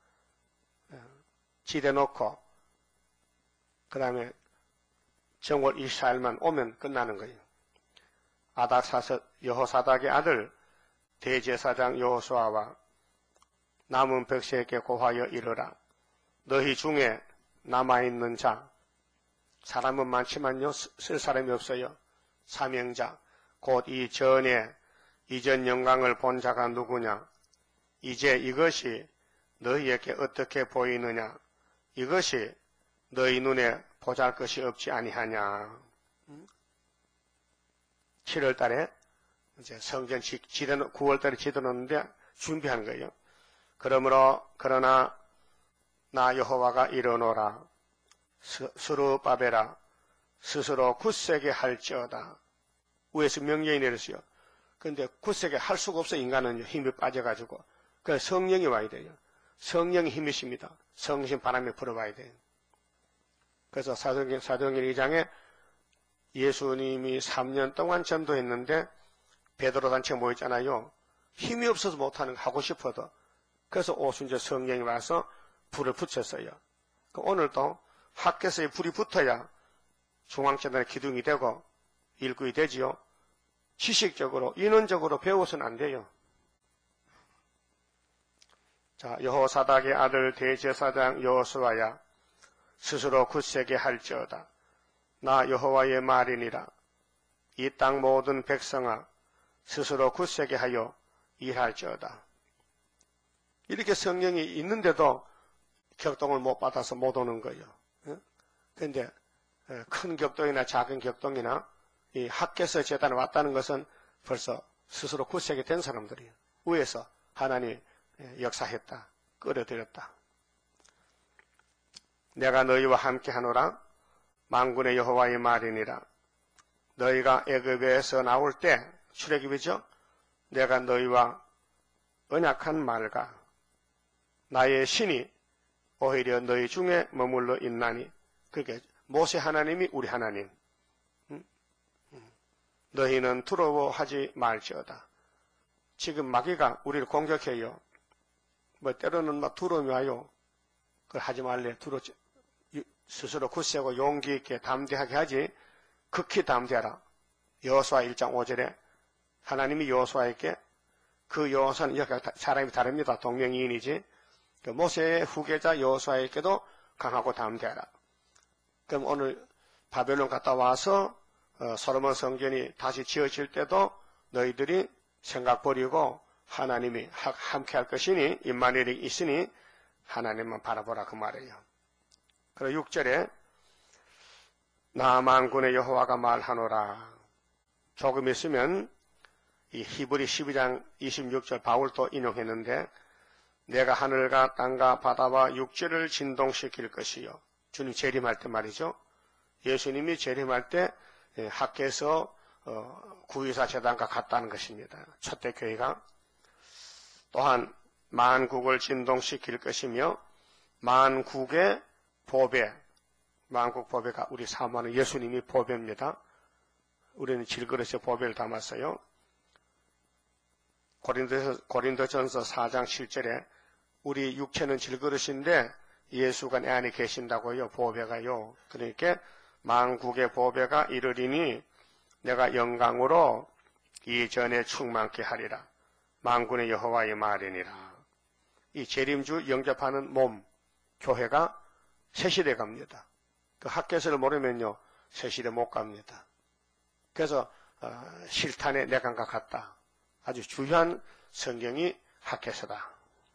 지대 놓고 그 다음에 정월 이십사일만 오면 끝나는 거예요. 아닥사스 여호사닥의 아들 대제사장 여호수아와 남은 백성에게 고하여 이르라. 너희 중에 남아있는 자 사람은 많지만요 쓸 사람이 없어요. 사명자 곧 이 전에 이전 영광을 본 자가 누구냐. 이제 이것이 너희에게 어떻게 보이느냐. 이것이 너희 눈에 보잘것이 없지 아니하냐. 칠월 달에 이제 성전 지대, 구월 달에 지대 놓는데 준비한 거예요. 그러므로 그러나 나 여호와가 이르노라. 스룹바벨아 스스로 굳세게 할지어다. 위에서 명령이 내렸어요. 그런데 굳세게 할 수가 없어. 인간은 힘이 빠져가지고. 그래서 성령이 와야 돼요. 성령이 힘이십니다. 성신 바람이 불어와야 돼요. 그래서 사도행전, 사도행전 이 장에 예수님이 삼 년 동안 전도했는데 베드로 단체 모였잖아요. 힘이 없어서 못하는 거 하고 싶어도. 그래서 오순절 성령이 와서 불을 붙였어요. 오늘도 학교에서 불이 붙어야 중앙재단의 기둥이 되고 일꾼이 되지요. 지식적으로 인원적으로 배워서는 안 돼요. 자, 여호사닥의 아들 대제사장 여호수아야 스스로 굳세게 할지어다. 나 여호와의 말이니라. 이 땅 모든 백성아 스스로 굳세게 하여 일할지어다. 이렇게 성령이 있는데도 격동을 못 받아서 못 오는 거예요. 그런데 큰 격동이나 작은 격동이나 이 학교에서 재단에 왔다는 것은 벌써 스스로 굳세게 된 사람들이에요. 위에서 하나님이 역사했다. 끌어들였다. 내가 너희와 함께 하노라. 만군의 여호와의 말이니라. 너희가 애굽에서 나올 때 출애굽이죠. 내가 너희와 언약한 말과 나의 신이 오히려 너희 중에 머물러 있나니. 그게 모세 하나님이 우리 하나님. 응? 응. 너희는 두려워하지 말지어다. 지금 마귀가 우리를 공격해요. 뭐 때로는 막 두려움이 와요. 그걸 하지 말래. 두려 스스로 굳세고 용기 있게 담대하게 하지. 극히 담대하라. 여호수아 일 장 오 절에 하나님이 여호수아에게 그 여호수아는 여기 사람이 다릅니다. 동명이인이지. 그 모세의 후계자 여호수아에게도 강하고 담대하라. 그럼 오늘 바벨론 갔다 와서 어, 솔로몬 성전이 다시 지어질 때도 너희들이 생각 버리고 하나님이 하, 함께 할 것이니 임마누엘이 있으니 하나님만 바라보라 그 말이에요. 그리고 육 절에 나 만군의 여호와가 말하노라. 조금 있으면 이 히브리 십이 장 이십육 절 바울도 인용했는데 내가 하늘과 땅과 바다와 육지를 진동시킬 것이요. 주님 재림할 때 말이죠. 예수님이 재림할 때 학교에서 어, 구이사 재단과 같다는 것입니다. 첫대 교회가. 또한 만국을 진동시킬 것이며 만국의 보배, 만국 보배가 우리 사모하는 예수님이 보배입니다. 우리는 질그릇에 보배를 담았어요. 고린도서, 고린도전서 사 장 칠 절에 우리 육체는 질그릇인데 예수가 내 안에 계신다고요. 보배가요. 그러니까 만국의 보배가 이르리니 내가 영광으로 이전에 충만케 하리라. 만군의 여호와의 말이니라. 이 재림주 영접하는 몸, 교회가 새시대 갑니다. 그 학개서를 모르면요, 새시대 못 갑니다. 그래서 어, 실탄의 내강과 같다. 아주 중요한 성경이 학개서다.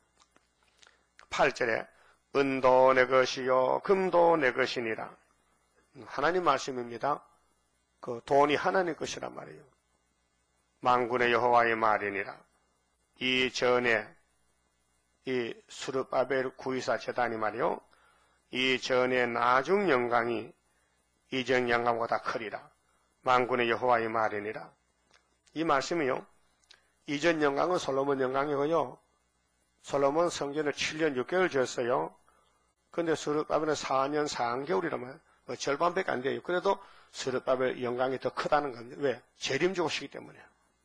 팔 절에 은도 내 것이요 금도 내 것이니라. 하나님 말씀입니다. 그 돈이 하나님 것이란 말이에요. 만군의 여호와의 말이니라. 이 전에 이 스룹바벨 구이사 제단이 말이요. 이 전의 나중 영광이 이전 영광보다 크리라. 만군의 여호와의 말이니라. 이 말씀이요, 이전 영광은 솔로몬 영광이고요, 솔로몬 성전을 칠 년 육 개월 지었어요. 근데 스룹바벨은 사 년 사 개월이라면 뭐 절반밖에 안 돼요. 그래도 스룹바벨 영광이 더 크다는 겁니다. 왜? 재림주시기 때문에.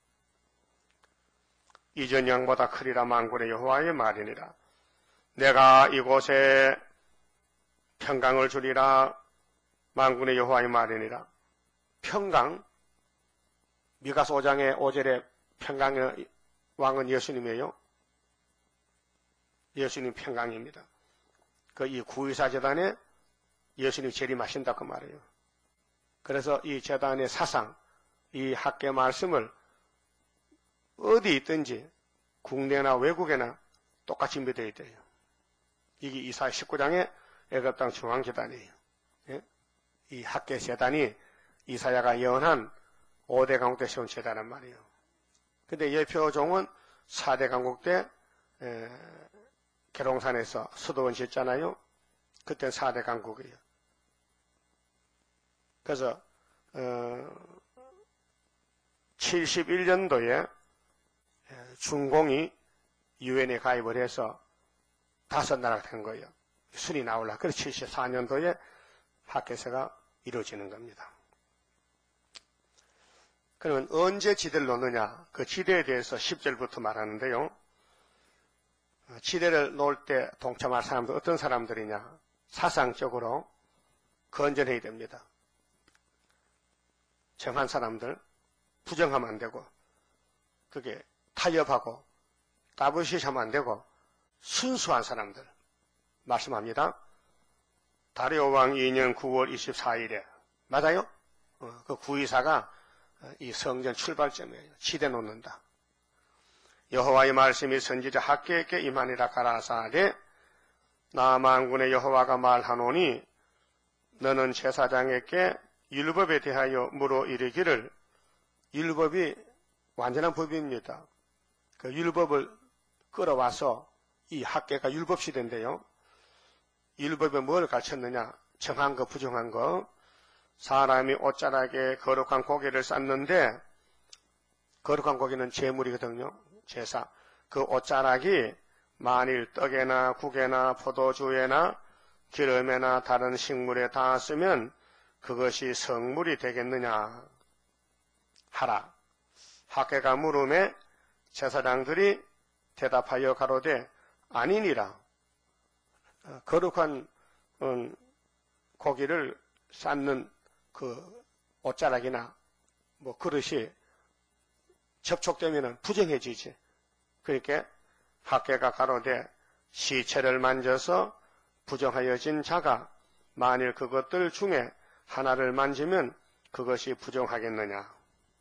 이전 영보다 크리라. 만군의 여호와의 말이니라. 내가 이곳에 평강을 주리라. 만군의 여호와의 말이니라. 평강, 미가서 오 장의 오 절에 평강의 왕은 예수님이에요. 예수님 평강입니다. 그 이 구이사 제단에 예수님 재림하신다 그 말이에요. 그래서 이 제단의 사상, 이 학계 말씀을 어디 있든지 국내나 외국에나 똑같이 믿어야 돼요. 이게 이사야 십구 장의 애굽 땅 중앙 제단이에요. 예? 이 학계 제단이 이사야가 예언한 오 대 강국 때 세운 제단란 말이에요. 근데 예표종은 사 대 강국 때 에, 계룡산에서 수도원 짓잖아요. 그때 사 대 강국이에요. 그래서 어, 칠십일 년도에 중공이 유엔에 가입을 해서 다섯 나라가 된 거예요. 순이 나올라. 그래서 칠십사 년도에 학계세가 이루어지는 겁니다. 그러면 언제 지대를 놓느냐? 그 지대에 대해서 십 절부터 말하는데요. 지대를 놓을 때 동참할 사람들 어떤 사람들이냐? 사상적으로 건전해야 됩니다. 정한 사람들, 부정하면 안 되고, 그게 타협하고 따부시하면 안 되고, 순수한 사람들 말씀합니다. 다리오 왕 이 년 구월 이십사일에 맞아요? 어, 그 구이사가 이 성전 출발점이에요. 지대 놓는다. 여호와의 말씀이 선지자 학계에게 임하니라 가라사대 나 만군의 여호와가 말하노니 너는 제사장에게 율법에 대하여 물어 이르기를. 율법이 완전한 법입니다. 그 율법을 끌어와서 이 학계가 율법 시대인데요. 율법에 뭘 가르쳤느냐? 정한 거 부정한 거. 사람이 옷자락에 거룩한 고기를 쌓는데 거룩한 고기는 제물이거든요. 제사. 그 옷자락이 만일 떡에나 국에나 포도주에나 기름에나 다른 식물에 닿았으면 그것이 성물이 되겠느냐 하라. 학계가 물음에 제사장들이 대답하여 가로되 아니니라. 거룩한 고기를 쌓는 그 옷자락이나 뭐 그릇이 접촉되면 부정해지지. 그러니까 학계가 가로되 시체를 만져서 부정하여진 자가 만일 그것들 중에 하나를 만지면 그것이 부정하겠느냐.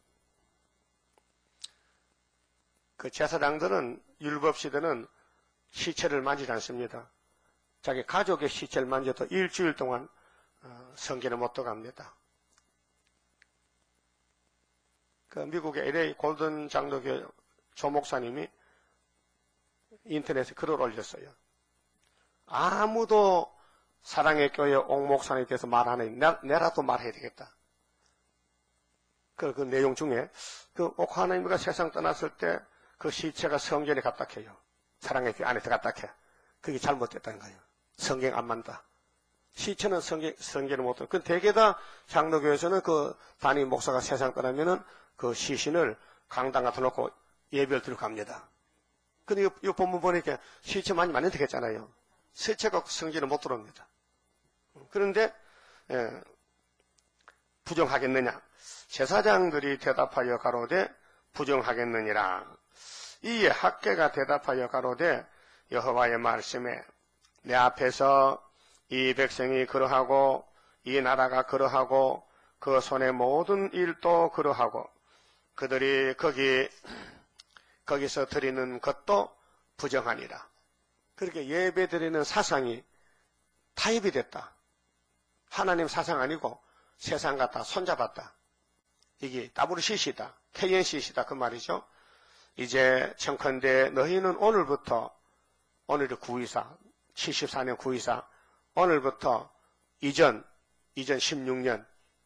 그 제사장들은 율법 시대는 시체를 만지지 않습니다. 자기 가족의 시체를 만져도 일주일 동안 성전에 못 들어갑니다. 그 미국의 엘에이 골든 장로교 조 목사님이 인터넷에 글을 올렸어요. 아무도 사랑의 교회 옥 목사님에 대해서 말 안 해. 내라도 말해야 되겠다. 그, 그 내용 중에 그 옥 하나님과 세상 떠났을 때 그 시체가 성전에 갔다 해요. 사랑의 교회 안에 들어갔다 해. 그게 잘못됐다는 거예요. 성경 안 만다. 시체는 성경, 성전에 못 들어. 그 대개 다 장로교에서는 그 담임 목사가 세상 떠나면은 그 시신을 강당 같은 놓고 예배를 드리고 갑니다. 근데 이, 이 본문 보니까 시체 많이 만든 되겠잖아요. 시체가 성전에 못 들어옵니다. 그런데, 예, 부정하겠느냐. 제사장들이 대답하여 가로되 부정하겠느니라. 이에 학계가 대답하여 가로되 여호와의 말씀에 내 앞에서 이 백성이 그러하고 이 나라가 그러하고 그 손의 모든 일도 그러하고 그들이 거기 거기서 드리는 것도 부정하니라. 그렇게 예배 드리는 사상이 타협이 됐다. 하나님 사상 아니고 세상 같다. 손잡았다. 이게 더블유씨씨다. 케이엔씨씨다. 그 말이죠. 이제 청컨대 너희는 오늘부터 오늘이 구이사 칠십사 년 구이사 오늘부터 이전, 이전 십육 년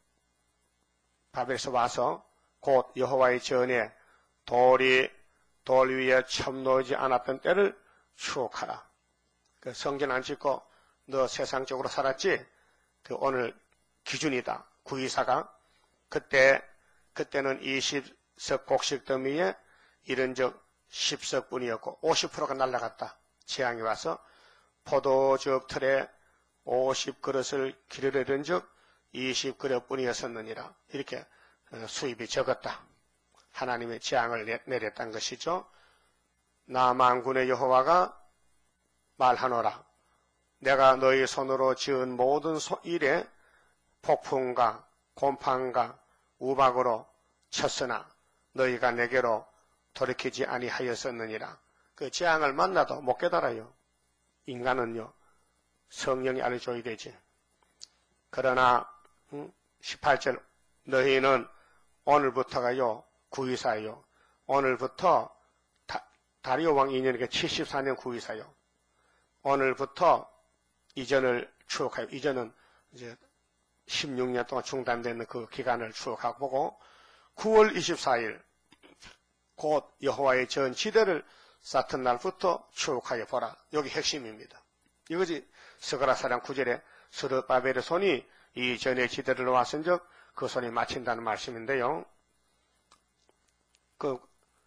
바벨에서 와서 곧 여호와의 전에 돌이 돌 위에 처음 놓이지 않았던 때를 추억하라. 그 성전 안 짓고 너 세상적으로 살았지? 그 오늘 기준이다. 구이사가 그때 그때는 이십 석 곡식 더미에 이른 적 십 석뿐이었고 오십 퍼센트가 날아갔다. 재앙이 와서 포도즙 틀에 오십 그릇을 기르려던 적 이십 그릇뿐이었었느니라. 이렇게 수입이 적었다. 하나님의 재앙을 내렸다는 것이죠. 나 만군의 여호와가 말하노라. 내가 너희 손으로 지은 모든 일에 폭풍과 곰팡과 우박으로 쳤으나 너희가 내게로 돌이키지 아니하였었느니라. 그 재앙을 만나도 못 깨달아요. 인간은요, 성령이 알려줘야 되지. 그러나 십팔 절 너희는 오늘부터가요 구이사요. 오늘부터 다, 다리오 왕 이 년이니까 칠십사 년 구이사요. 오늘부터 이전을 추억하여 이전은 이제 십육 년 동안 중단되는 그 기간을 추억하고 보고 구월 이십사일 곧 여호와의 전 지대를 쌓던 날부터 추억하여 보라. 여기 핵심입니다. 이것이 스가랴사랑 구 절에 스룹바벨의 손이 이 전의 지대를 놓았은즉 그 손이 마친다는 말씀인데요. 그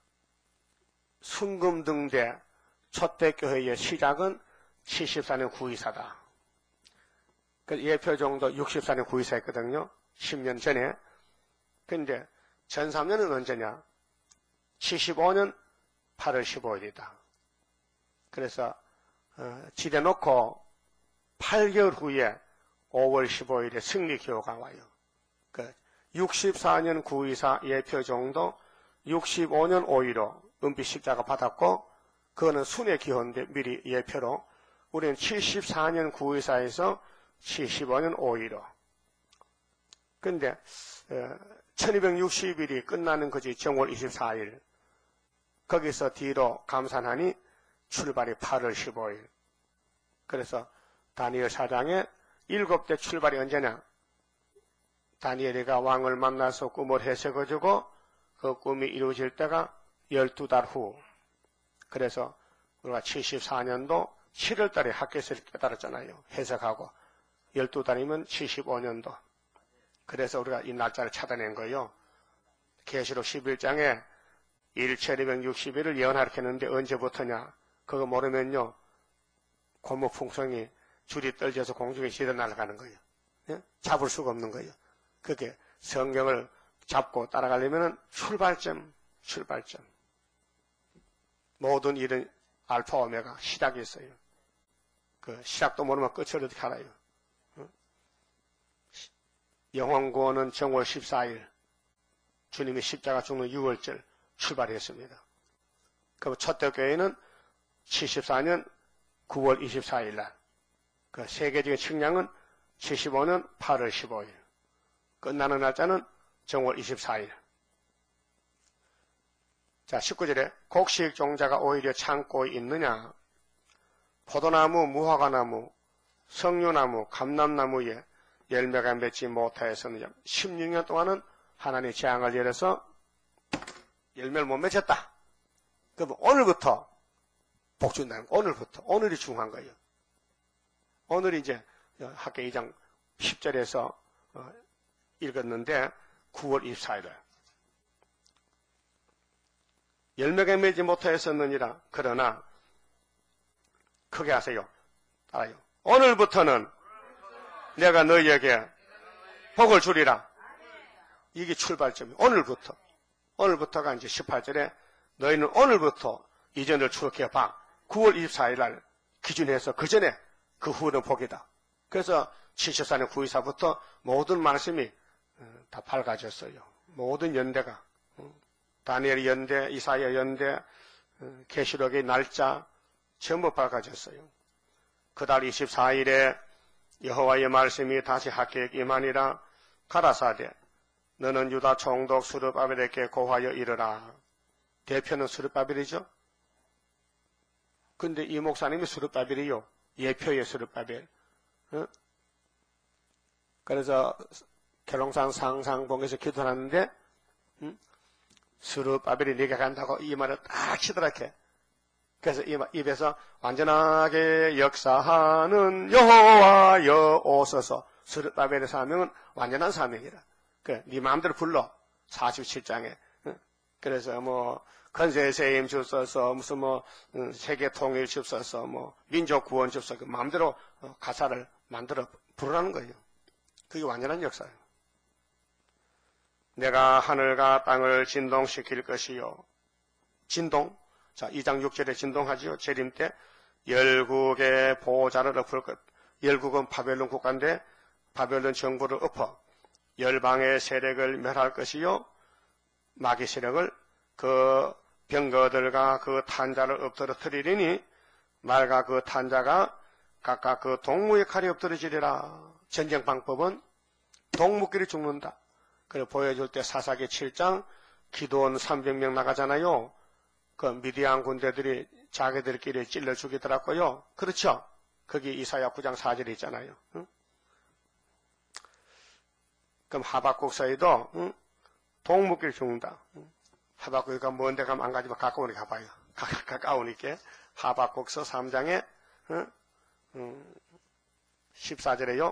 순금등대 초대교회의 시작은 칠십사 년 구이사다. 그 예표정도 육십사 년 구이사였거든요. 십 년 전에. 근데 전삼 년은 언제냐? 칠십오 년 팔월 십오일이다. 그래서 어, 지대 놓고 팔 개월 후에 오월 십오일에 승리기호가 와요. 그 육십사 년 구이사 예표정도 육십오 년 오일로 은빛 십자가 받았고 그거는 순회 기호인데 미리 예표로 우리는 칠십사 년 구이사에서 칠십오 년 오일로. 근데 어, 천이백육십 일이 끝나는 거지. 정월 이십사일. 거기서 뒤로 감산하니 출발이 팔월 십오일. 그래서 다니엘 사장의 일곱 대 출발이 언제냐? 다니엘이가 왕을 만나서 꿈을 해석해주고 그 꿈이 이루어질 때가 열두 달 후. 그래서 우리가 칠십사 년도 칠월 달에 학교에서 깨달았잖아요. 해석하고. 열두 달이면 칠십오 년도. 그래서 우리가 이 날짜를 찾아낸 거예요. 계시록 십일 장에 천이백육십 일을 예언하겠는데 언제부터냐? 그거 모르면요. 고무풍성이 줄이 떨져서 공중에 지대 날아가는 거예요. 예? 잡을 수가 없는 거예요. 그게 성경을 잡고 따라가려면 출발점, 출발점. 모든 일은 알파 오메가 시작이 있어요. 그 시작도 모르면 끝을 어떻게 알아요? 어? 영혼구원은 정월 십사일 주님이 십자가 죽는 유월절 출발했습니다. 그럼 초대교회는 칠십사 년 구월 이십사일 날, 그 세계적인 측량은 칠십오 년 팔월 십오일, 끝나는 날짜는 정월 이십사일. 자, 십구 절에 곡식 종자가 오히려 창고에 있느냐? 포도나무, 무화과나무, 석류나무, 감람나무에 열매가 맺지 못하였느냐? 십육 년 동안은 하나님의 재앙을 열어서 열매를 못 맺었다. 그럼 오늘부터 복 준다는 거예요. 오늘부터. 오늘이 중요한 거예요. 오늘이 이제 학교 이 장 십 절에서 읽었는데 구월 이십사일 열매가 맺지 못하였느니라. 그러나 크게 하세요. 따라요. 오늘부터는 내가 너희에게 복을 주리라. 이게 출발점이에요. 오늘부터. 오늘부터가 이제 십팔 절에 너희는 오늘부터 이전을 추억해 봐. 구월 이십사일 날 기준해서 그 전에 그 후는 복이다. 그래서 칠십사 년 구이사부터 모든 말씀이 다 밝아졌어요. 모든 연대가. 다니엘 연대, 이사야 연대, 계시록의 날짜 전부 밝아졌어요. 그달 이십사일에 여호와의 말씀이 다시 학교에 임하니라. 가라사대 너는 유다 총독 스룹바벨에게 고하여 이르라. 대표는 스룹바벨이죠. 근데 이 목사님이 스룹바벨이요. 예표의 스룹바벨. 어? 그래서 계룡산 상상봉에서 기도하는데 응? 스룹바벨이 네가 간다고 이 말을 딱 치더라케. 그래서 입에서 완전하게 역사하는 여호와 여오소서. 스룹바벨의 사명은 완전한 사명이라. 그 네 마음대로 불러. 사십칠 장에. 그래서 뭐 건세세임 줍소서, 무슨 뭐 세계 통일 줍소서, 뭐 민족 구원 줍소서. 그 마음대로 가사를 만들어 부르라는 거예요. 그게 완전한 역사예요. 내가 하늘과 땅을 진동시킬 것이요. 진동. 자, 이 장 육 절에 진동하지요. 재림 때 열국의 보호자를 엎을 것. 열국은 바벨론 국가인데 바벨론 정부를 엎어 열방의 세력을 멸할 것이요. 마귀 세력을 그 병거들과 그 탄자를 엎드러뜨리리니 말과 그 탄자가 각각 그 동무의 칼이 엎드러지리라. 전쟁 방법은 동무끼리 죽는다. 그래 보여줄 때 사사기 칠 장 기도원 삼백 명 나가잖아요. 그 미디안 군대들이 자기들끼리 찔러 죽이더라고요. 그렇죠? 거기 이사야 구 장 사 절에 있잖아요. 응? 그럼 하박국서에도 응? 동무끼리 죽는다. 응? 하박국이가 먼데 가면 안 가지만 가까우니까 가봐요. 가, 가까우니까 하박국서 삼 장에 응? 응, 십사 절에요.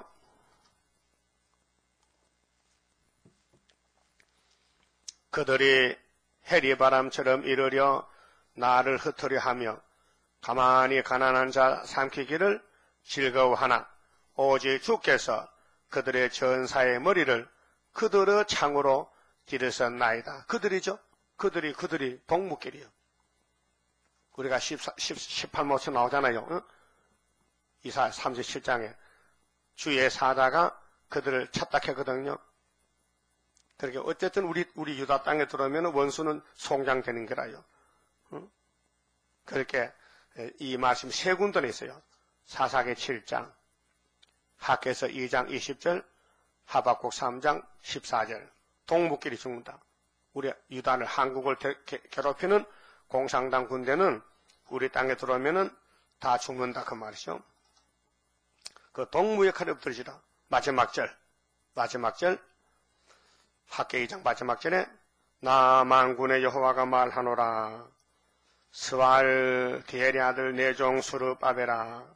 그들이 해리바람처럼 이르려 나를 흩으려 하며 가만히 가난한 자 삼키기를 즐거워하나 오직 주께서 그들의 전사의 머리를 그들의 창으로 기르셨나이다. 그들이죠. 그들이 그들이 동무끼리요. 우리가 십팔 모처 나오잖아요. 응? 이사 삼십칠 장에 주의 사자가 그들을 찾다 했거든요. 그렇게 어쨌든 우리 우리 유다 땅에 들어오면 원수는 송장되는 거라요. 응? 그렇게 이 말씀 세 군데에 있어요. 사사기 칠 장, 학개서 이 장 이십 절, 하박국 삼 장 십사 절. 동무끼리 죽는다. 우리 유다를 한국을 게, 게, 괴롭히는 공산당 군대는 우리 땅에 들어오면은 다 죽는다 그 말이죠. 그 동무의 칼이 엎드러지라. 마지막 절, 마지막 절. 학개 이 장 마지막 절에 나 만군의 여호와가 말하노라. 스왈 디엘의 아들 내 종 스룹바벨아.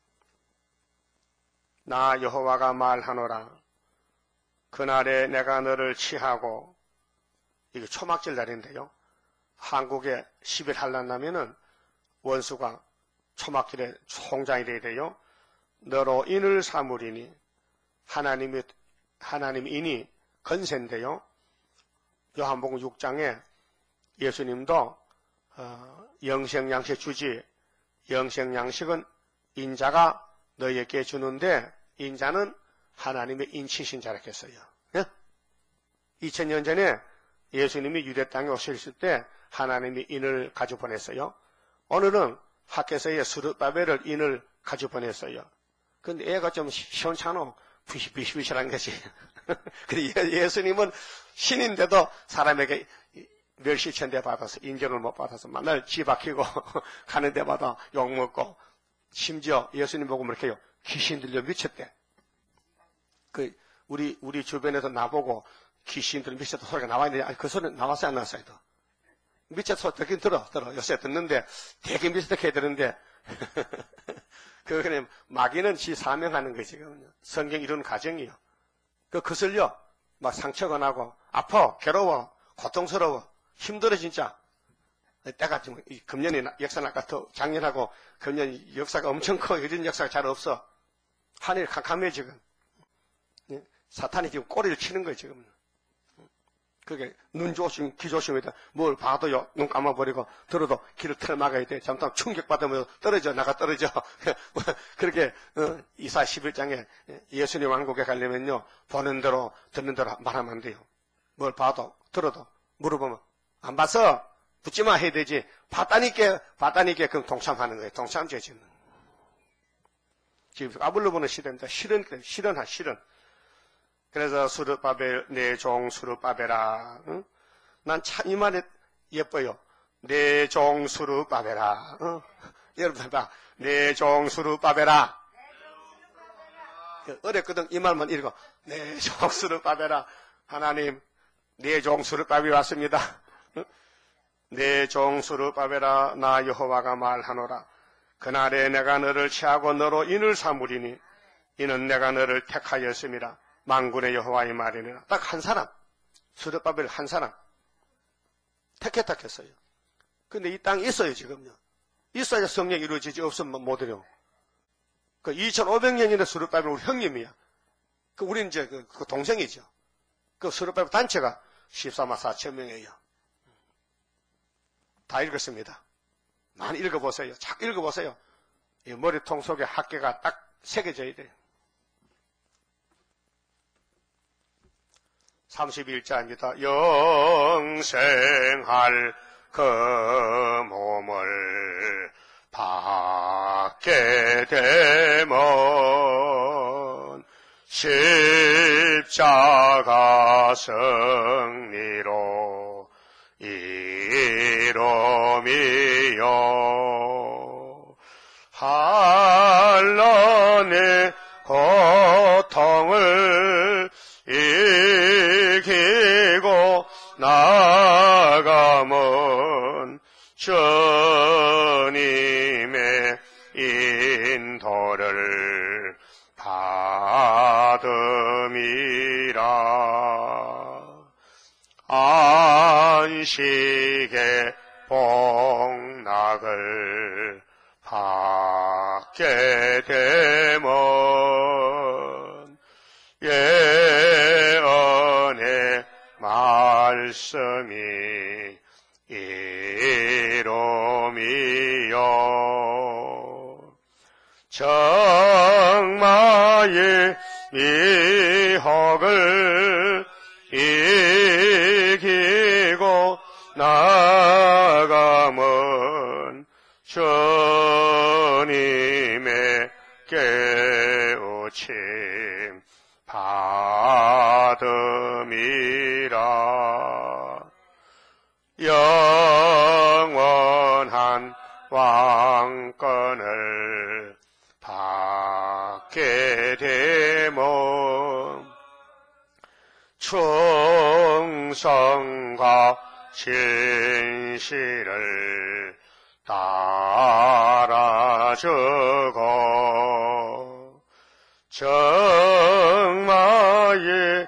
나 여호와가 말하노라. 그날에 내가 너를 치하고. 이게 초막절 날인데요. 한국에 십 일 한란 나면은 원수가 초막절에 총장이 돼야 돼요. 너로 인을 삼으리니. 하나님이 하나님 인이 건세인데요. 요한복음 육 장에 예수님도 어, 영생양식 주지. 영생양식은 인자가 너에게 주는데 인자는 하나님의 인치신 자라 했어요. 예? 이천 년 전에 예수님이 유대 땅에 오셨을 때 하나님이 인을 가져 보냈어요. 오늘은 학개서의 스룹바벨을 인을 가져 보냈어요. 근데 애가 좀 시원찮어. 비실비실한 것이. 예수님은 신인데도 사람에게 멸시천대 받아서 인정을 못 받아서 맨날 지박히고 가는 데마다 욕먹고 심지어 예수님 보고 이렇게요. 귀신 들려 미쳤대. 그 우리 우리 주변에서 나보고 귀신 들려 미쳤다 소리가 나와있는데 아니, 그 소리 나왔어요 안 나왔어요? 미쳤다 소리 듣긴 들어 들어 요새 듣는데 되게 미쳤다 해야 되는데 그 그냥 마귀는 지 사명하는 거지. 성경 이런 가정이요. 그 거슬려 막 상처가 나고 아파 괴로워 고통스러워 힘들어 진짜. 때가 좀 금년에 역사는 아까 더 작년하고 금년 역사가 엄청 커. 이런 역사가 잘 없어. 하늘이 캄캄해 지금. 사탄이 지금 꼬리를 치는 거예요 지금. 그게 눈 조심, 귀 조심해야 돼. 뭘 봐도요, 눈 감아버리고, 들어도 귀를 틀어막아야 돼. 잘못하면 충격받으면 떨어져, 나가 떨어져. 그렇게, 어, 이사 십일 장에 예수님 왕국에 가려면요, 보는 대로, 듣는 대로 말하면 안 돼요. 뭘 봐도, 들어도, 물어보면, 안 봤어? 붙지마 해야 되지. 봤다니까, 봤다니까, 그럼 동참하는 거예요. 동참죄지. 지금 까불러 보는 시대입니다. 실은, 실은하, 실은. 그래서 스룹바벨 내 종 스룹바벨아. 응? 난 참 이 말이 예뻐요. 내 종 스룹바벨아. 응? 여러분 봐. 내 종 스룹바벨아. 어렵거든. 이 말만 읽어. 내 종수를 빠베라. 하나님, 내 종수를 빠비 왔습니다. 내 종수를 빠베라. 나 여호와가 말하노라. 그날에 내가 너를 취하고 너로 인을 삼으리니 이는 내가 너를 택하였음이라. 만군의 여호와의 말이니라. 딱 한 사람, 수르바벨 한 사람 택했다 했어요. 근데 이 땅에 있어요. 지금요. 있어야 성령이 이루어지지. 없으면 못 이뤄. 그 이천오백 년인데 수르바벨 우리 형님이야. 그 우리는 이제 그, 그 동생이죠. 그 수르바벨 단체가 십사만 사천 명이에요. 다 읽었습니다. 많이 읽어보세요. 잘 읽어보세요. 이 머리통 속에 학계가 딱 새겨져야 돼요. 삼십일 자입니다. 영생할 그 몸을 받게 되면 십자가 승리로 이름이요 한란의 고통을 이기고 나가면 주님의 인도를 받음이라. 안식의 복락을 받게 되면 예언의 말씀이 이름이요 정마의 미혹을 이기고 나가면 주님의 깨우침 받음이라. 영원한 왕권을 받게 되면 충성과 진실을 따라주고 정마의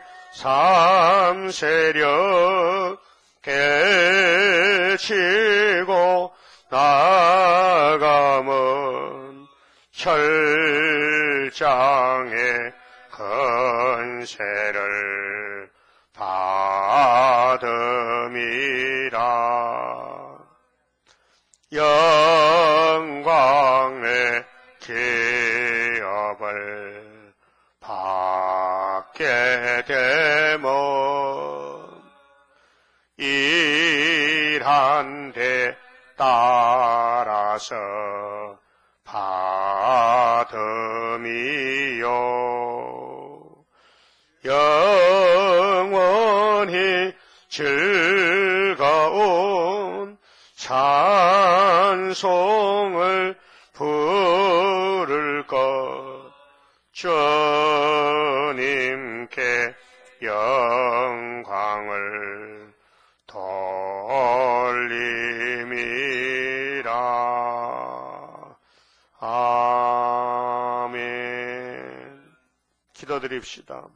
삼세력 깨치고 나가면 혈장의 건세를 받음이라. 영광의 기업을 받게 되면 일한 데 따라서 받음이요 영원히 즐거운 찬송을 부를 것 주님께 영광을 돌림이라. 아멘. 기도드립시다.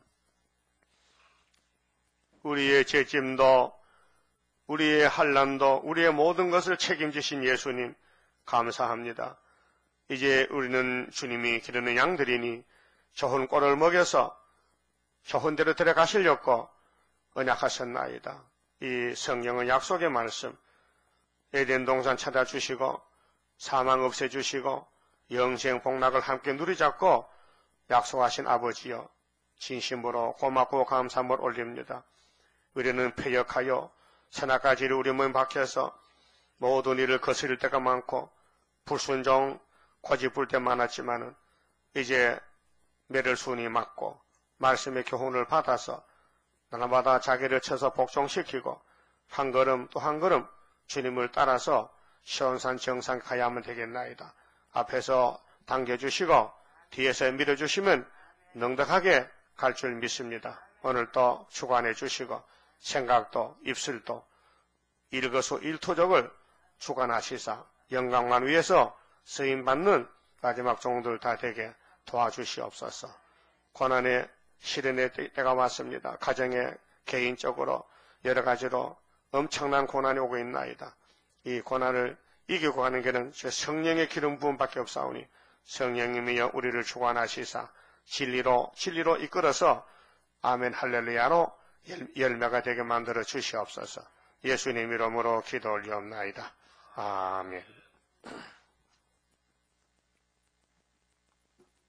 우리의 죄짐도 우리의 환난도 우리의 모든 것을 책임지신 예수님 감사합니다. 이제 우리는 주님이 기르는 양들이니 좋은 꼴을 먹여서 좋은 데로 데려가시려고 언약하셨나이다. 이 성령의 약속의 말씀 에덴 동산 찾아주시고 사망 없애주시고 영생 복락을 함께 누리잡고 약속하신 아버지여 진심으로 고맙고 감사함을 올립니다. 우리는 패역하여 선악가지를 우리 몸 밖에서 모든 일을 거스릴 때가 많고 불순종 고집부릴 때 많았지만은 이제 매를순이 맞고 말씀의 교훈을 받아서 날마다 자기를 쳐서 복종시키고 한 걸음 또 한 걸음 주님을 따라서 시온산 정상 가야 하면 되겠나이다. 앞에서 당겨주시고 뒤에서 밀어주시면 넉넉하게 갈 줄 믿습니다. 오늘도 주관해 주시고 생각도 입술도 일거수일투족을 주관하시사 영광만 위해서 쓰임받는 마지막 종들 다 되게 도와주시옵소서. 고난의 시련의 때가 왔습니다. 가정에 개인적으로 여러 가지로 엄청난 고난이 오고 있나이다. 이 고난을 이기고 가는 길은 성령의 기름 부음밖에 없사오니 성령님이여 우리를 주관하시사 진리로 진리로 이끌어서 아멘 할렐루야로 열매가 되게 만들어 주시옵소서. 예수님 이름으로 기도 올리옵나이다. 아멘.